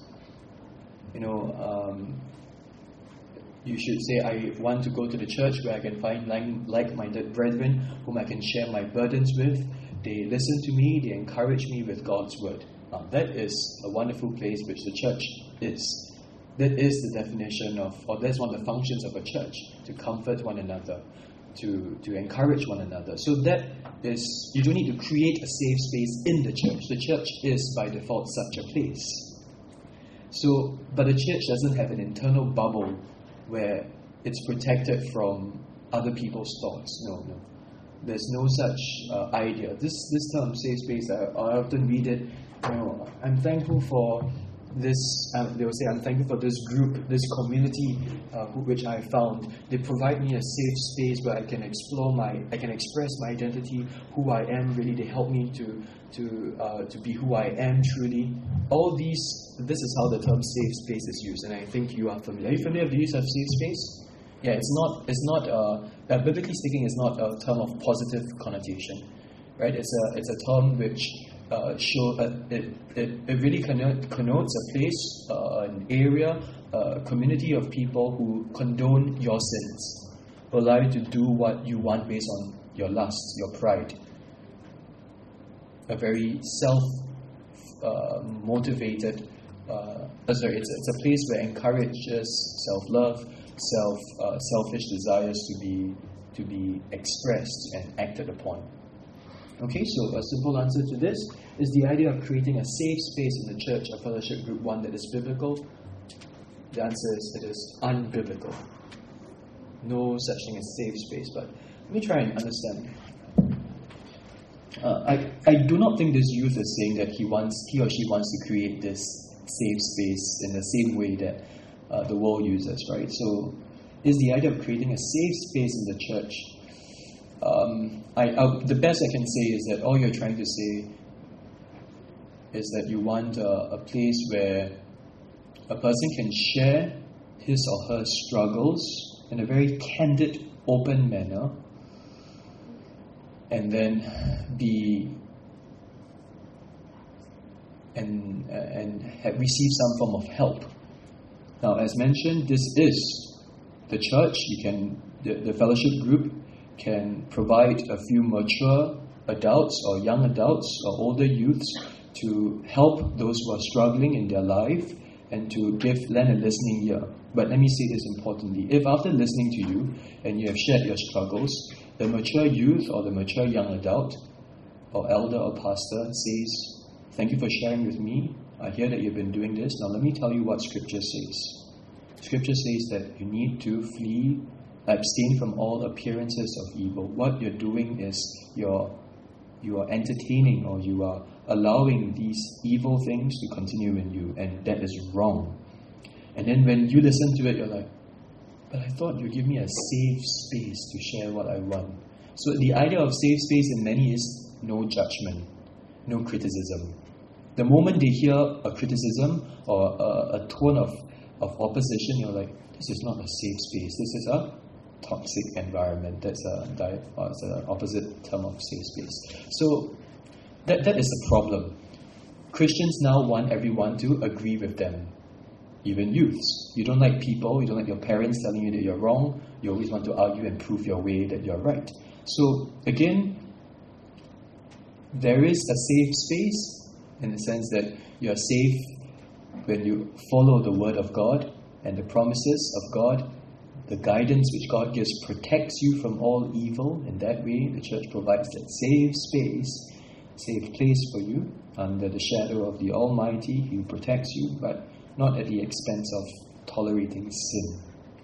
You should say, I want to go to the church where I can find like-minded brethren whom I can share my burdens with. They listen to me, they encourage me with God's word. That is a wonderful place which the church is. That is the definition of, or that's one of the functions of a church, to comfort one another, to encourage one another. So that is, you don't need to create a safe space in the church. The church is by default such a place. So, but the church doesn't have an internal bubble where it's protected from other people's thoughts. No. There's no such idea. This term, safe space, I often read it. I'm thankful for this. They will say, I'm thankful for this group, this community, which I found. They provide me a safe space where I can express my identity, who I am. Really, they help me to be who I am truly. All these. This is how the term safe space is used, and I think you are familiar. Are you familiar with the use of safe space? Yeah, it's not. Biblically speaking, it's not a term of positive connotation, right? It's a term which it really connotes a place, an area, a community of people who condone your sins, who allow you to do what you want based on your lust, your pride. A very self-motivated it's a place where encourages self-love, selfish desires to be expressed and acted upon. Okay, so a simple answer to this is the idea of creating a safe space in the church, a fellowship group, one that is biblical. The answer is it is unbiblical. No such thing as safe space, but let me try and understand. I do not think this youth is saying that he or she wants to create this safe space in the same way that the world uses, right? So, is the idea of creating a safe space in the church? The best I can say is that all you're trying to say is that you want a place where a person can share his or her struggles in a very candid, open manner, and then receive some form of help. Now, as mentioned, this is the church. The fellowship group can provide a few mature adults or young adults or older youths to help those who are struggling in their life and to lend a listening ear. But let me say this importantly. If after listening to you and you have shared your struggles, the mature youth or the mature young adult or elder or pastor says, "Thank you for sharing with me. I hear that you've been doing this. Now let me tell you what Scripture says." Scripture says that you need to abstain from all appearances of evil. What you're doing is you are entertaining or you are allowing these evil things to continue in you, and that is wrong. And then when you listen to it, you're like, "But I thought you'd give me a safe space to share what I want." So the idea of safe space in many is no judgment, no criticism. The moment they hear a criticism or a tone of opposition, you're like, "This is not a safe space. This is a toxic environment." That's an opposite term of safe space. So that is the problem. Christians now want everyone to agree with them, even youths. You don't like people, you don't like your parents telling you that you're wrong. You always want to argue and prove your way that you're right. So again, there is a safe space in the sense that you're safe when you follow the Word of God and the promises of God. The guidance which God gives protects you from all evil. In that way, the church provides that safe space, safe place for you under the shadow of the Almighty. He protects you, but not at the expense of tolerating sin.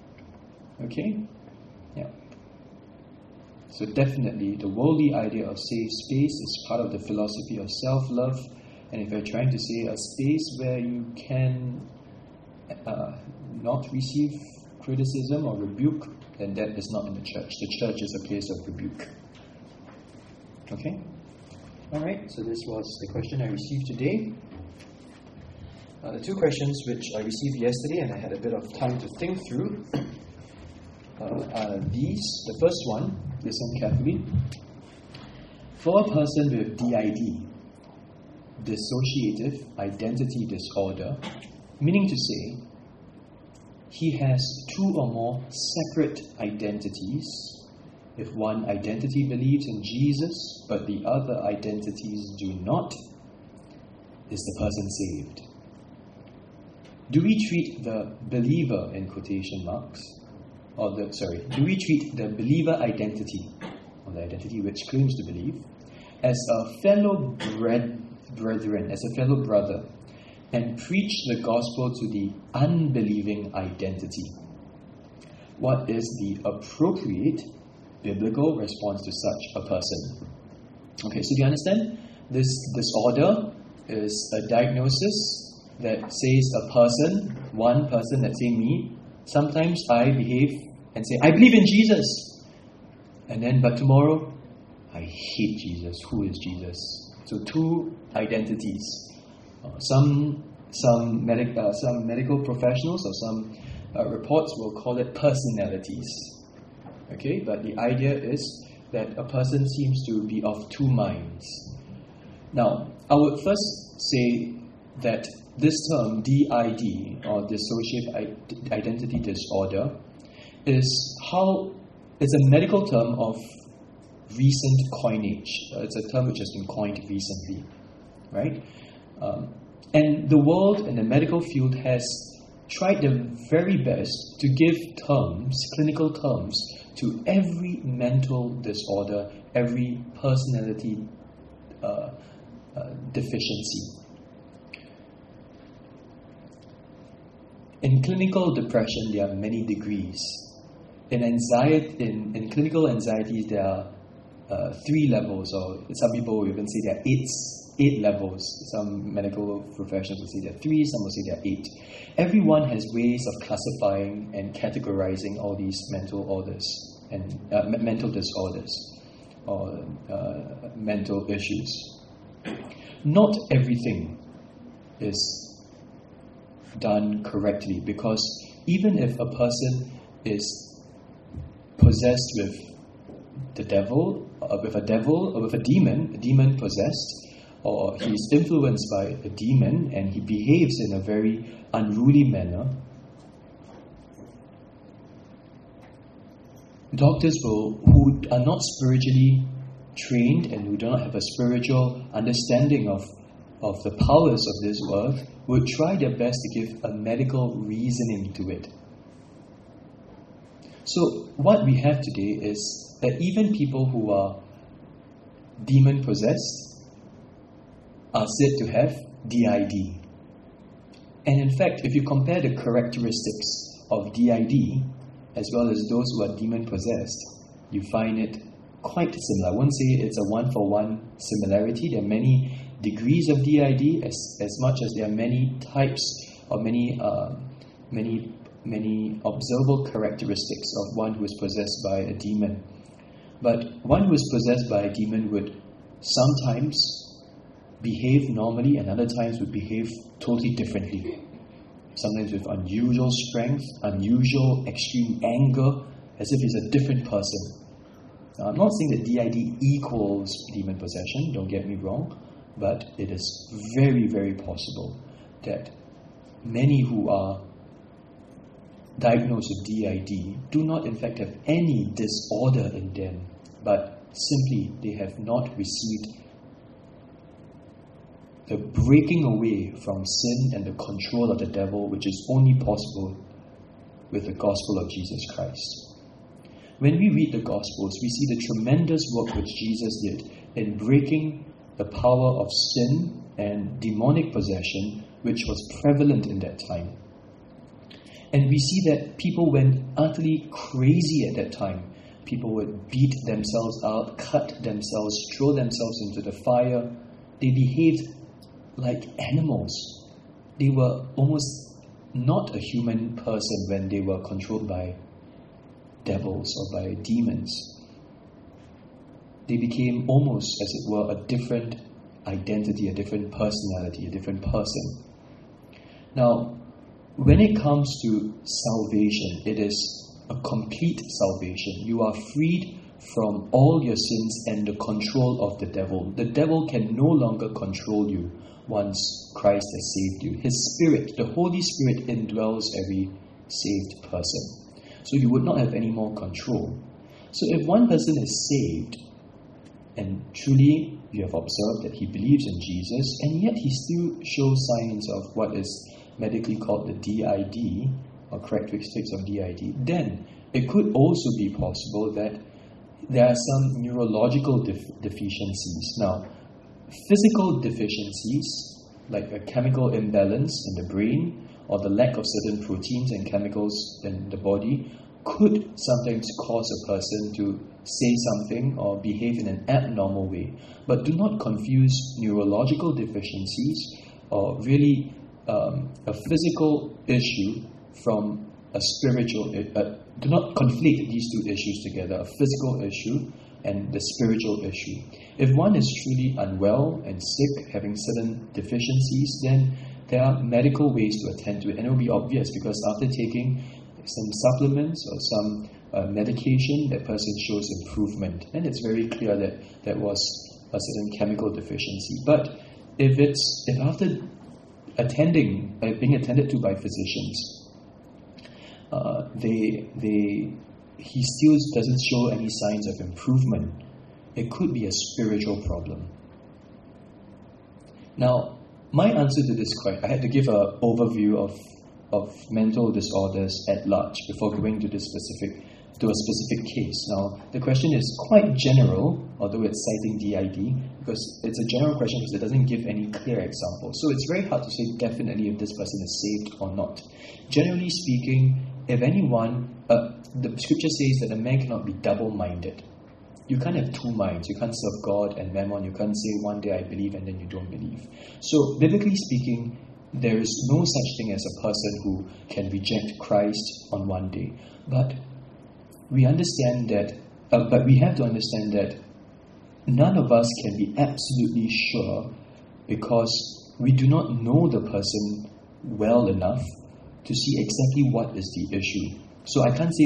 Okay? Yeah. So definitely, the worldly idea of safe space is part of the philosophy of self-love. And if you're trying to say a space where you can not receive criticism or rebuke, then that is not in the church. The church is a place of rebuke. Okay? Alright, so this was the question I received today. The two questions which I received yesterday and I had a bit of time to think through are these. The first one, listen carefully. For a person with DID, dissociative identity disorder, meaning to say, he has two or more separate identities. If one identity believes in Jesus, but the other identities do not, is the person saved? Do we treat the believer, in quotation marks, do we treat the believer identity, or the identity which claims to believe, as a fellow brethren, as a fellow brother, and preach the gospel to the unbelieving identity? What is the appropriate biblical response to such a person? Okay, so do you understand? This disorder is a diagnosis that says a person, one person, let's say me, sometimes I behave and say, I believe in Jesus. And then, but tomorrow, I hate Jesus. Who is Jesus? So two identities. Some medical professionals or some reports will call it personalities. Okay, but the idea is that a person seems to be of two minds. Now, I would first say that this term, DID, or dissociative identity disorder, is a medical term of recent coinage. It's a term which has been coined recently, right? And the world and the medical field has tried their very best to give terms, clinical terms, to every mental disorder, every personality deficiency. In clinical depression, there are many degrees. In clinical anxiety, there are 3 levels, or some people will even say there are 8 levels. Some medical professionals will say there are 3, some will say there are 8. Everyone has ways of classifying and categorizing all these mental orders and mental disorders or mental issues. Not everything is done correctly, because even if a person is possessed with the devil, with a demon possessed, or he's influenced by a demon and he behaves in a very unruly manner, doctors who are not spiritually trained and who do not have a spiritual understanding of the powers of this earth would try their best to give a medical reasoning to it. So what we have today is that even people who are demon-possessed are said to have DID. And in fact, if you compare the characteristics of DID as well as those who are demon-possessed, you find it quite similar. I won't say it's a one-for-one similarity. There are many degrees of DID as much as there are many types or many observable characteristics of one who is possessed by a demon. But one who is possessed by a demon would sometimes behave normally and other times would behave totally differently. Sometimes with unusual strength, unusual extreme anger, as if he's a different person. Now, I'm not saying that DID equals demon possession, don't get me wrong, but it is very, very possible that many who are diagnosed with DID do not in fact have any disorder in them, but simply they have not received the breaking away from sin and the control of the devil, which is only possible with the gospel of Jesus Christ. When we read the Gospels, we see the tremendous work which Jesus did in breaking the power of sin and demonic possession, which was prevalent in that time. And we see that people went utterly crazy at that time. People would beat themselves up, cut themselves, throw themselves into the fire. They behaved like animals. They were almost not a human person when they were controlled by devils or by demons. They became almost, as it were, a different identity, a different personality, a different person. Now, when it comes to salvation, it is a complete salvation. You are freed from all your sins and the control of the devil. The devil can no longer control you once Christ has saved you. His Spirit, the Holy Spirit, indwells every saved person. So you would not have any more control. So if one person is saved, and truly you have observed that he believes in Jesus, and yet he still shows signs of what is medically called the DID, or characteristics of DID, then it could also be possible that there are some neurological deficiencies. Now, physical deficiencies, like a chemical imbalance in the brain, or the lack of certain proteins and chemicals in the body, could sometimes cause a person to say something or behave in an abnormal way. But do not confuse neurological deficiencies or really a physical issue from a spiritual. Do not conflate these two issues together: a physical issue and the spiritual issue. If one is truly unwell and sick, having certain deficiencies, then there are medical ways to attend to it, and it will be obvious because after taking some supplements or some medication, that person shows improvement, and it's very clear that that was a certain chemical deficiency. But if after being attended to by physicians, he still doesn't show any signs of improvement, it could be a spiritual problem. Now, my answer to this question, I had to give an overview of mental disorders at large before going to a specific case. Now, the question is quite general, although it's citing DID, because it's a general question because it doesn't give any clear example. So it's very hard to say definitely if this person is saved or not. Generally speaking, if anyone, the scripture says that a man cannot be double-minded. You can't have two minds. You can't serve God and mammon. You can't say one day I believe and then you don't believe. So, biblically speaking, there is no such thing as a person who can reject Christ on one day. But we understand that, but we have to understand that none of us can be absolutely sure because we do not know the person well enough to see exactly what is the issue. So I can't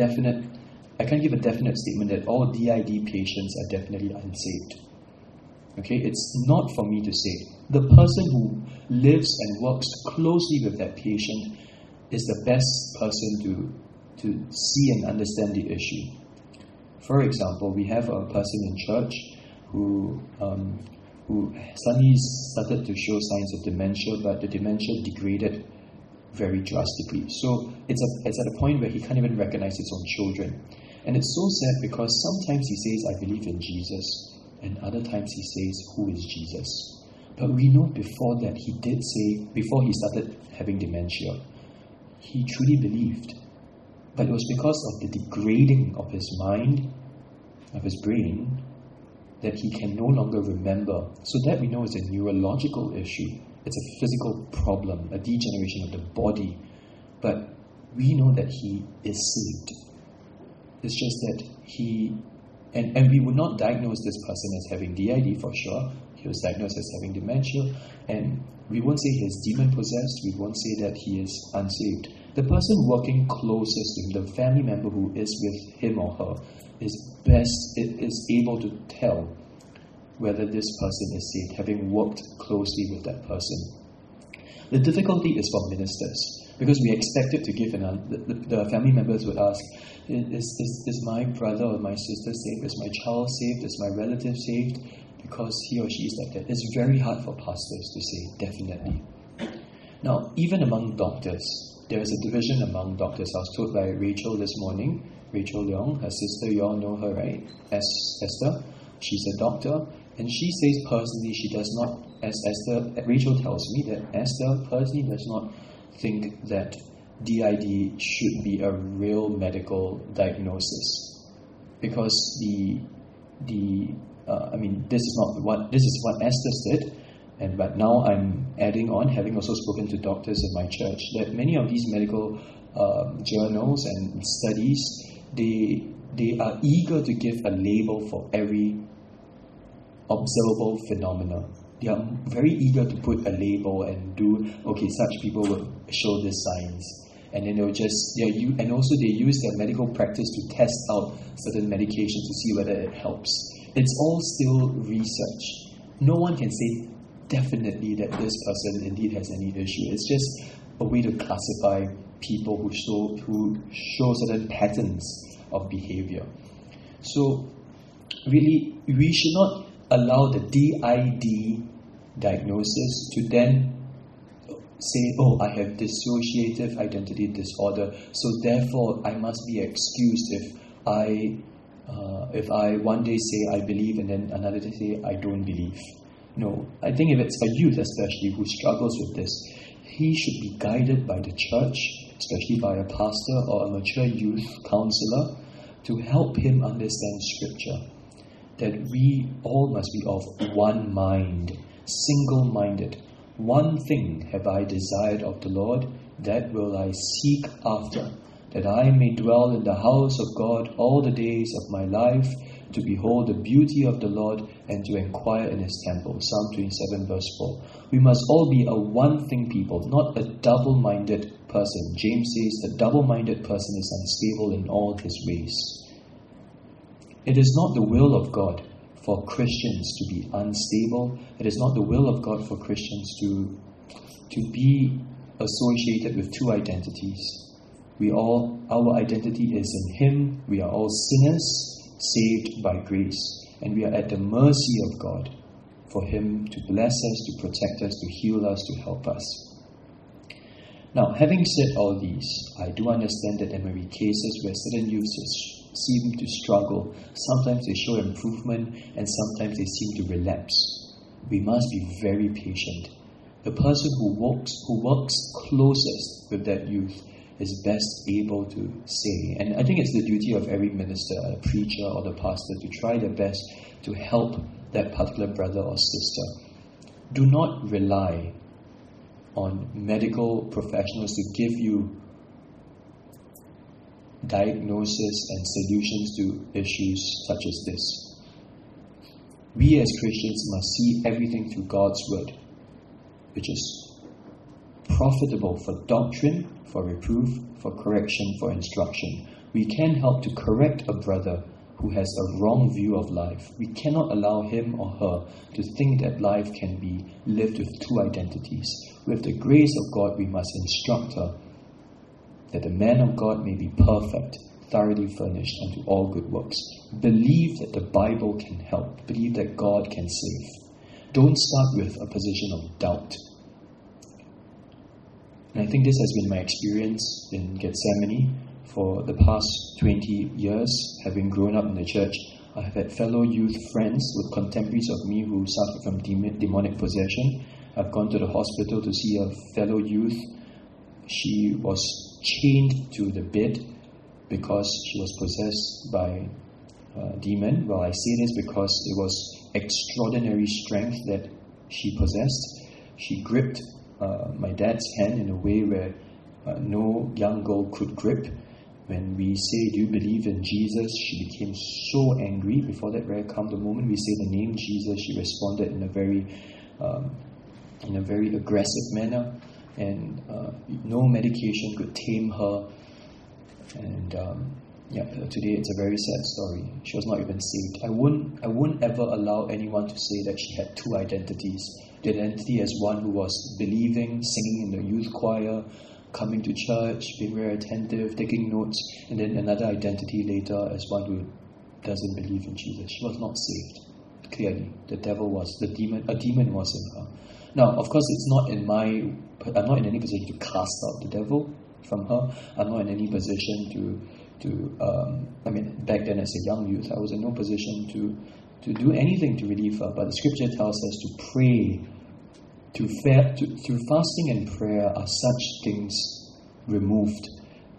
give a definite statement that all DID patients are definitely unsaved. Okay, it's not for me to say. The person who lives and works closely with that patient is the best person to see and understand the issue. For example, we have a person in church who suddenly started to show signs of dementia, but the dementia degraded very drastically. So it's at a point where he can't even recognize his own children. And it's so sad because sometimes he says, I believe in Jesus, and other times he says, who is Jesus? But we know before that he did say, before he started having dementia, he truly believed. But it was because of the degrading of his mind, of his brain, that he can no longer remember. So that we know is a neurological issue. It's a physical problem, a degeneration of the body. But we know that he is saved. It's just that and we would not diagnose this person as having DID for sure. He was diagnosed as having dementia, and we won't say he is demon-possessed, we won't say that he is unsaved. The person working closest to him, the family member who is with him or her, is able to tell whether this person is saved, having worked closely with that person. The difficulty is for ministers, because we expected to give the family members would ask, is my brother or my sister saved? Is my child saved? Is my relative saved? Because he or she is like that. It's very hard for pastors to say, definitely. Now, even among doctors, there is a division among doctors. I was told by Rachel this morning, Rachel Leong, her sister, you all know her, right? Esther. She's a doctor. And she says personally she does not, Rachel tells me that Esther personally does not think that DID should be a real medical diagnosis, because this is what Esther said, but now I'm adding on, having also spoken to doctors in my church, that many of these medical journals and studies, they are eager to give a label for every observable phenomena. They are very eager to put a label and such people will show these signs. And then and also they use their medical practice to test out certain medications to see whether it helps. It's all still research. No one can say definitely that this person indeed has any issue. It's just a way to classify people who show certain patterns of behavior. So really, we should not allow the DID diagnosis to then say, I have dissociative identity disorder, so therefore I must be excused if I one day say I believe and then another day say I don't believe. No, I think if it's a youth especially who struggles with this, he should be guided by the church, especially by a pastor or a mature youth counselor, to help him understand Scripture. That we all must be of one mind, single-minded. One thing have I desired of the Lord, that will I seek after, that I may dwell in the house of God all the days of my life, to behold the beauty of the Lord and to inquire in His temple. Psalm 27 verse 4. We must all be a one-thing people, not a double-minded person. James says the double-minded person is unstable in all his ways. It is not the will of God for Christians to be unstable. It is not the will of God for Christians to be associated with two identities. Our identity is in Him. We are all sinners, saved by grace, and we are at the mercy of God. for Him to bless us, to protect us, to heal us, to help us. Now, having said all these, I do understand that there may be cases where certain youths seem to struggle. Sometimes they show improvement, and sometimes they seem to relapse. We must be very patient. The person who works closest with that youth is best able to say. And I think it's the duty of every minister, a preacher or the pastor to try their best to help that particular brother or sister. Do not rely on medical professionals to give you diagnosis and solutions to issues such as this. We as Christians must see everything through God's Word, which is profitable for doctrine, for reproof, for correction, for instruction. We can help to correct a brother who has a wrong view of life. We cannot allow him or her to think that life can be lived with two identities. With the grace of God, we must instruct her that the man of God may be perfect, thoroughly furnished unto all good works. Believe that the Bible can help. Believe that God can save. Don't start with a position of doubt. And I think this has been my experience in Gethsemane for the past 20 years, having grown up in the church. I have had fellow youth friends with contemporaries of me who suffer from demonic possession. I've gone to the hospital to see a fellow youth. She was chained to the bed because she was possessed by a demon. Well, I say this because it was extraordinary strength that she possessed. She gripped my dad's hand in a way where no young girl could grip. When we say, do you believe in Jesus? She became so angry. Before that very calm, the moment we say the name Jesus, she responded in a very aggressive manner, and no medication could tame her. And today it's a very sad story. She was not even saved. I wouldn't ever allow anyone to say that she had two identities. The identity as one who was believing, singing in the youth choir, coming to church, being very attentive, taking notes, and then another identity later as one who doesn't believe in Jesus. She was not saved. Clearly, a demon was in her. Now, of course, I'm not in any position to cast out the devil from her. I'm not in any position back then as a young youth, I was in no position to do anything to relieve her. But the scripture tells us to pray. Through fasting and prayer are such things removed.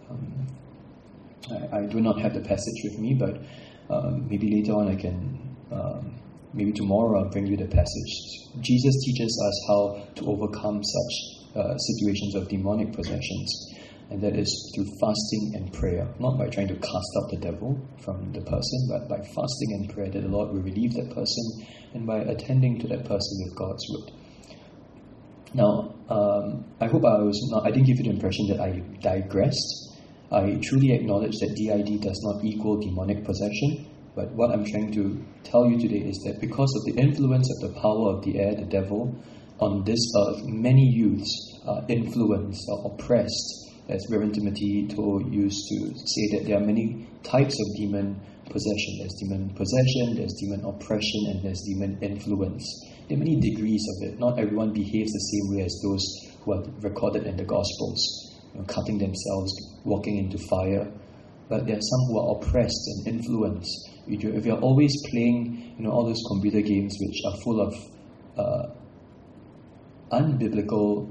I do not have the passage with me, but maybe later on I can, maybe tomorrow I'll bring you the passage. Jesus teaches us how to overcome such situations of demonic possessions, and that is through fasting and prayer. Not by trying to cast out the devil from the person, but by fasting and prayer that the Lord will relieve that person, and by attending to that person with God's word. Now, I hope I didn't give you the impression that I digressed. I truly acknowledge that DID does not equal demonic possession, but what I'm trying to tell you today is that because of the influence of the power of the air, the devil, on this earth, many youths are influenced or oppressed, as Reverend Timothy Toh used to say, that there are many types of demon possession. There's demon possession, there's demon oppression, and there's demon influence. There are many degrees of it. Not everyone behaves the same way as those who are recorded in the Gospels, cutting themselves, walking into fire. But there are some who are oppressed and influenced. If you're always playing, all those computer games which are full of unbiblical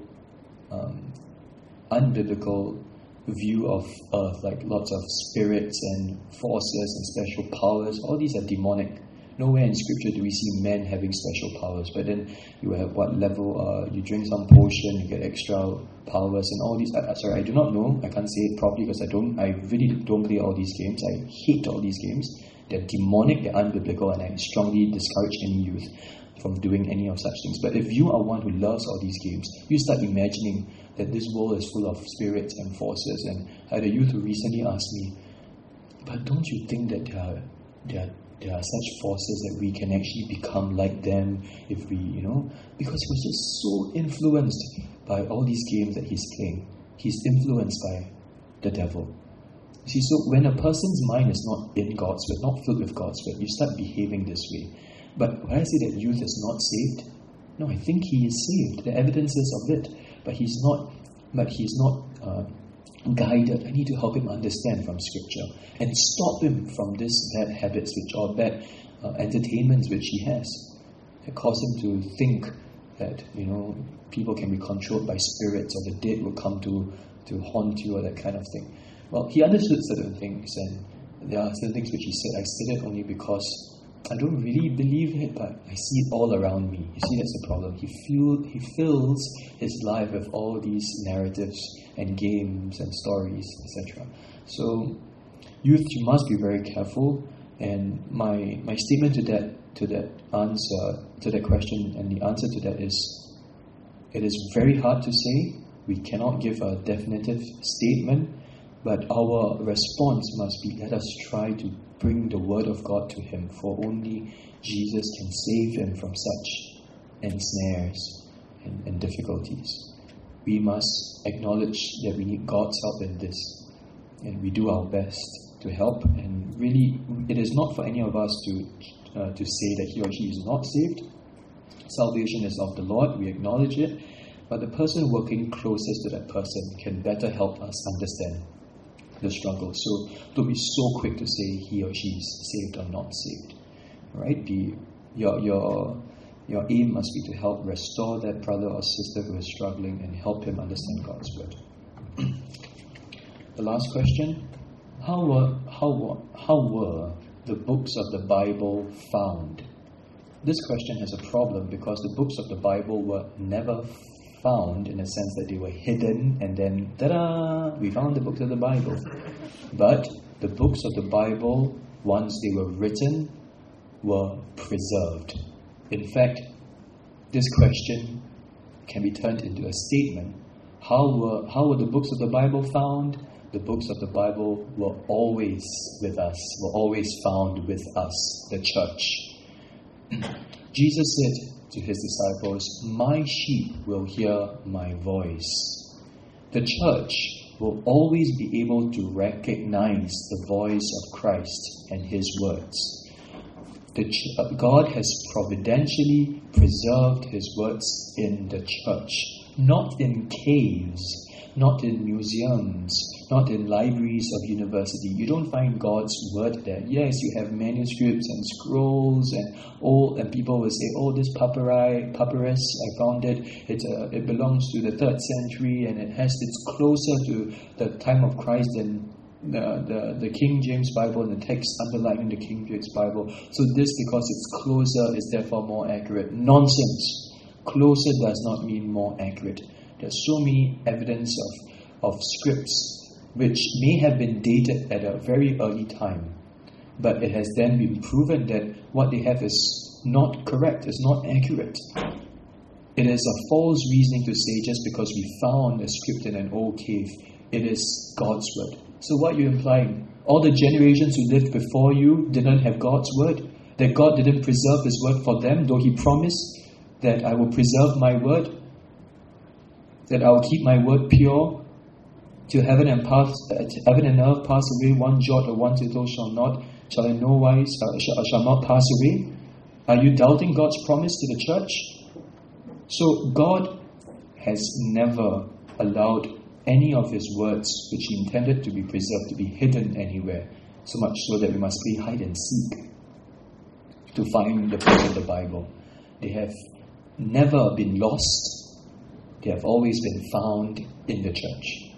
view of earth, like lots of spirits and forces and special powers, all these are demonic. Nowhere in scripture do we see men having special powers, but then you have what level, you drink some potion, you get extra powers and all these. I do not know, I can't say it properly because I really don't play all these games. I hate all these games. They're demonic, they're unbiblical, and I strongly discourage any youth from doing any of such things. But if you are one who loves all these games, you start imagining that this world is full of spirits and forces. And I had a youth who recently asked me, but don't you think that there are such forces that we can actually become like them if we, because he was just so influenced by all these games that he's playing. He's influenced by the devil. You see, so when a person's mind is not in God's word, not filled with God's word, you start behaving this way. But when I say that youth is not saved, no, I think he is saved. The evidences of it, but he's not guided. I need to help him understand from Scripture and stop him from these bad habits, bad entertainments which he has. It causes him to think that people can be controlled by spirits, or the dead will come to haunt you, or that kind of thing. Well, he understood certain things, and there are certain things which he said, I said it only because I don't really believe it, but I see it all around me. You see, that's the problem. He fills his life with all these narratives and games and stories, etc. So, youth, you must be very careful. And my statement to that answer, to that question, and the answer to that is, it is very hard to say. We cannot give a definitive statement, but our response must be, let us try to bring the Word of God to him, for only Jesus can save him from such ensnares and difficulties. We must acknowledge that we need God's help in this, and we do our best to help. And really, it is not for any of us to say that he or she is not saved. Salvation is of the Lord, we acknowledge it, but the person working closest to that person can better help us understand the struggle. So don't be so quick to say he or she is saved or not saved. Right? Your aim must be to help restore that brother or sister who is struggling and help him understand God's word. The last question: How were the books of the Bible found? This question has a problem because the books of the Bible were never found, in a sense that they were hidden and then, ta-da, we found the books of the Bible. But the books of the Bible, once they were written, were preserved. In fact, this question can be turned into a statement. How were the books of the Bible found? The books of the Bible were always with us, were always found with us, the church. Jesus said to his disciples, my sheep will hear my voice. The church will always be able to recognize the voice of Christ and his words. God has providentially preserved his words in the church, not in caves, not in museums, not in libraries of university. You don't find God's word there. Yes, you have manuscripts and scrolls and people will say, oh, this papyrus, I found it. It belongs to the 3rd century and it's closer to the time of Christ than the King James Bible and the text underlying the King James Bible. So this, because it's closer, is therefore more accurate. Nonsense. Closer does not mean more accurate. There's so many evidence of scripts which may have been dated at a very early time, but it has then been proven that what they have is not correct, is not accurate. It is a false reasoning to say just because we found a script in an old cave, it is God's word. So what are you implying? All the generations who lived before you didn't have God's word? That God didn't preserve his word for them, though he promised that I will preserve my word? That I will keep my word pure, till heaven and earth pass away, one jot or one tittle shall in no wise shall not pass away. Are you doubting God's promise to the church? So God has never allowed any of his words which he intended to be preserved to be hidden anywhere, so much so that we must play hide and seek to find the books of the Bible. They have never been lost. They have always been found in the church.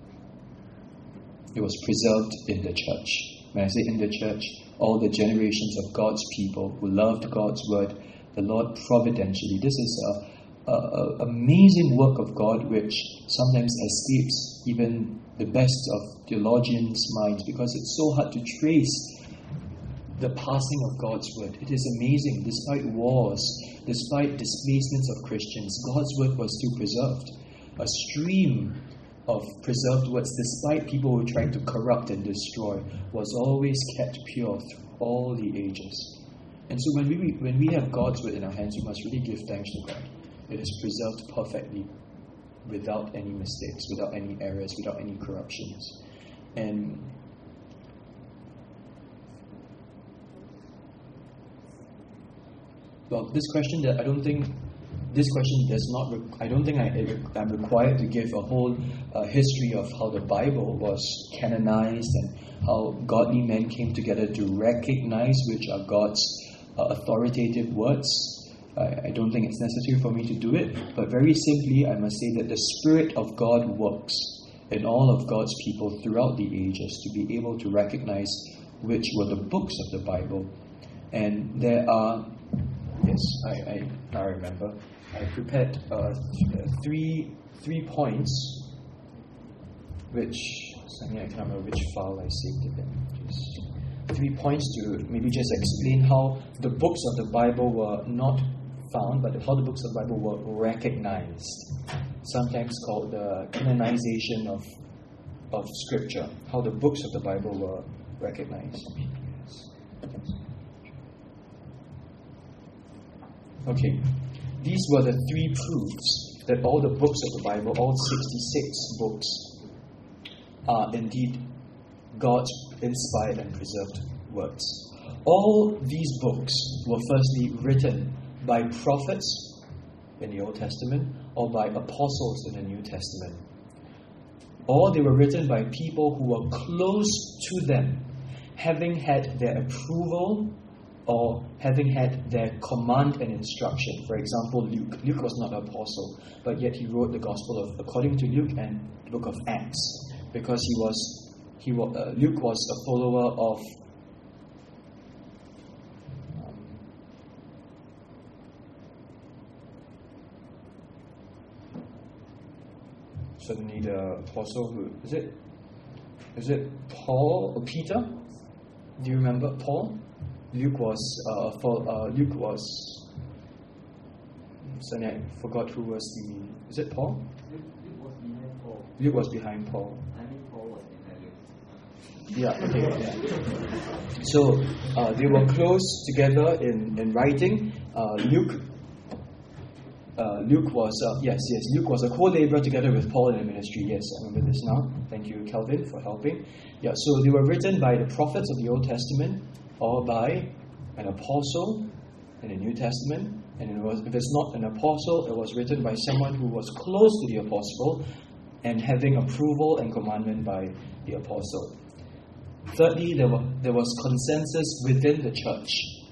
It was preserved in the church. When I say in the church, all the generations of God's people who loved God's word, the Lord providentially. This is an amazing work of God which sometimes escapes even the best of theologians' minds, because it's so hard to trace the passing of God's word. It is amazing. Despite wars, despite displacements of Christians, God's word was still preserved. A stream of preserved words, despite people who were trying to corrupt and destroy, was always kept pure through all the ages. And so when we have God's word in our hands, we must really give thanks to God. It is preserved perfectly, without any mistakes, without any errors, without any corruptions. And Well, this question that I don't think does not. I don't think I'm required to give a whole history of how the Bible was canonized and how godly men came together to recognize which are God's authoritative words. I don't think it's necessary for me to do it, but very simply, I must say that the Spirit of God works in all of God's people throughout the ages to be able to recognize which were the books of the Bible. And there are, yes, I now remember, I prepared three points, which, I can't remember which file I saved it in. Just 3 points to maybe just explain how the books of the Bible were not found, but how the books of the Bible were recognized. Sometimes called the canonization of Scripture, how the books of the Bible were recognized. Okay, these were the 3 proofs that all the books of the Bible, all 66 books, are indeed God's inspired and preserved words. All these books were firstly written by prophets in the Old Testament or by apostles in the New Testament. Or they were written by people who were close to them, having had their approval or having had their command and instruction. For example, Luke. Luke was not an apostle, but yet he wrote the Gospel according to Luke and the book of Acts, because Luke was a follower of suddenly the apostle who is it Paul or Peter? Do you remember Paul? Luke was suddenly I forgot who was the. Is it Paul? Luke was behind Paul. Luke was behind Paul. I mean, Paul was behind Luke. Yeah, okay. Yeah. So they were close together in writing. Luke was Luke was a co-laborer together with Paul in the ministry. Yes, I remember this now. Thank you, Kelvin, for helping. Yeah, so they were written by the prophets of the Old Testament or by an apostle in the New Testament. And if it's not an apostle, it was written by someone who was close to the apostle and having approval and commandment by the apostle. Thirdly, there was consensus within the church.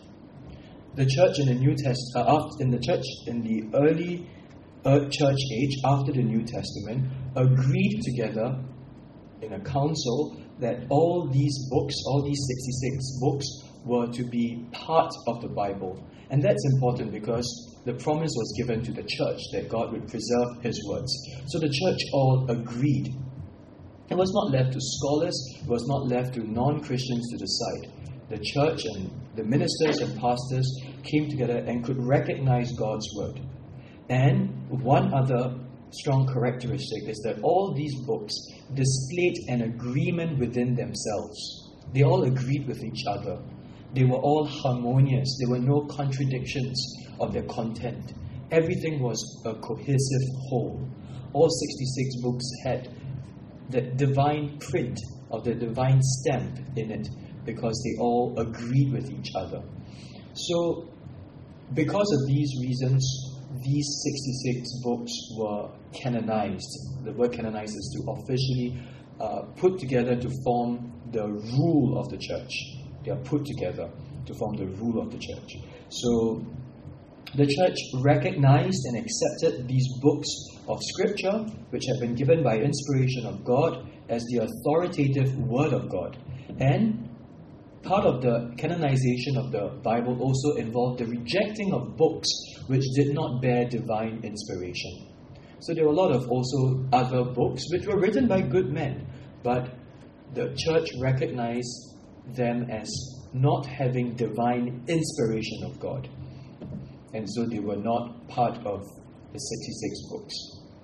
The church in the New Testament, in the early church age after the New Testament, agreed together in a council that all these books, all these 66 books, were to be part of the Bible. And that's important because the promise was given to the church that God would preserve His words. So the church all agreed. It was not left to scholars, it was not left to non-Christians to decide. The church and the ministers and pastors came together and could recognize God's word. And one other strong characteristic is that all these books displayed an agreement within themselves. They all agreed with each other. They were all harmonious. There were no contradictions of their content. Everything was a cohesive whole. All 66 books had the divine print of the divine stamp in it because they all agreed with each other. So, because of these reasons, these 66 books were canonized. The word canonized is to officially put together to form the rule of the church. They are put together to form the rule of the church. So, the church recognized and accepted these books of Scripture, which have been given by inspiration of God, as the authoritative Word of God. And part of the canonization of the Bible also involved the rejecting of books which did not bear divine inspiration. So there were a lot of also other books which were written by good men, but the church recognized them as not having divine inspiration of God. And so they were not part of the 66 books.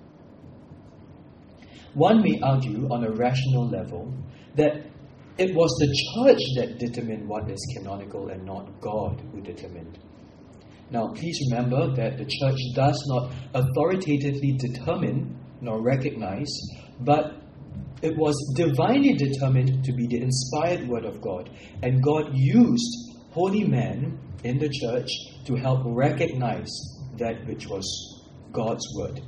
One may argue on a rational level that it was the church that determined what is canonical and not God who determined. Now, please remember that the church does not authoritatively determine nor recognize, but it was divinely determined to be the inspired word of God. And God used holy men in the church to help recognize that which was God's word.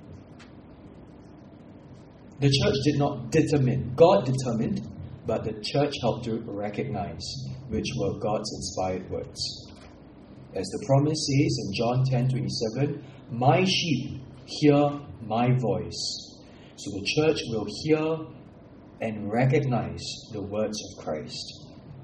The church did not determine, God determined, but the church helped to recognize which were God's inspired words. As the promise says in John 10:27, my sheep hear my voice. So the church will hear and recognize the words of Christ.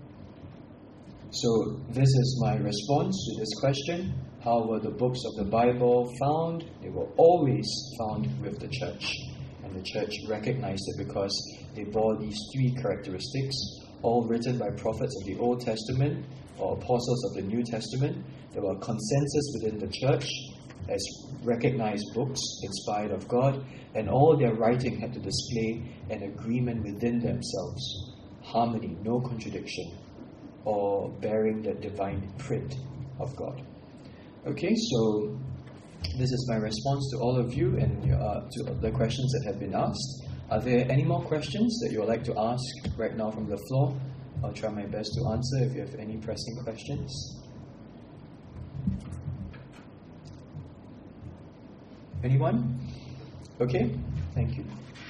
So this is my response to this question. How were the books of the Bible found? They were always found with the church. And the church recognized it because they bore these three characteristics, all written by prophets of the Old Testament or apostles of the New Testament. There were consensus within the church as recognized books inspired of God, and all their writing had to display an agreement within themselves, harmony, no contradiction, or bearing the divine print of God. Okay, so this is my response to all of you and to the questions that have been asked. Are there any more questions that you would like to ask right now from the floor? I'll try my best to answer if you have any pressing questions. Anyone? Okay, thank you.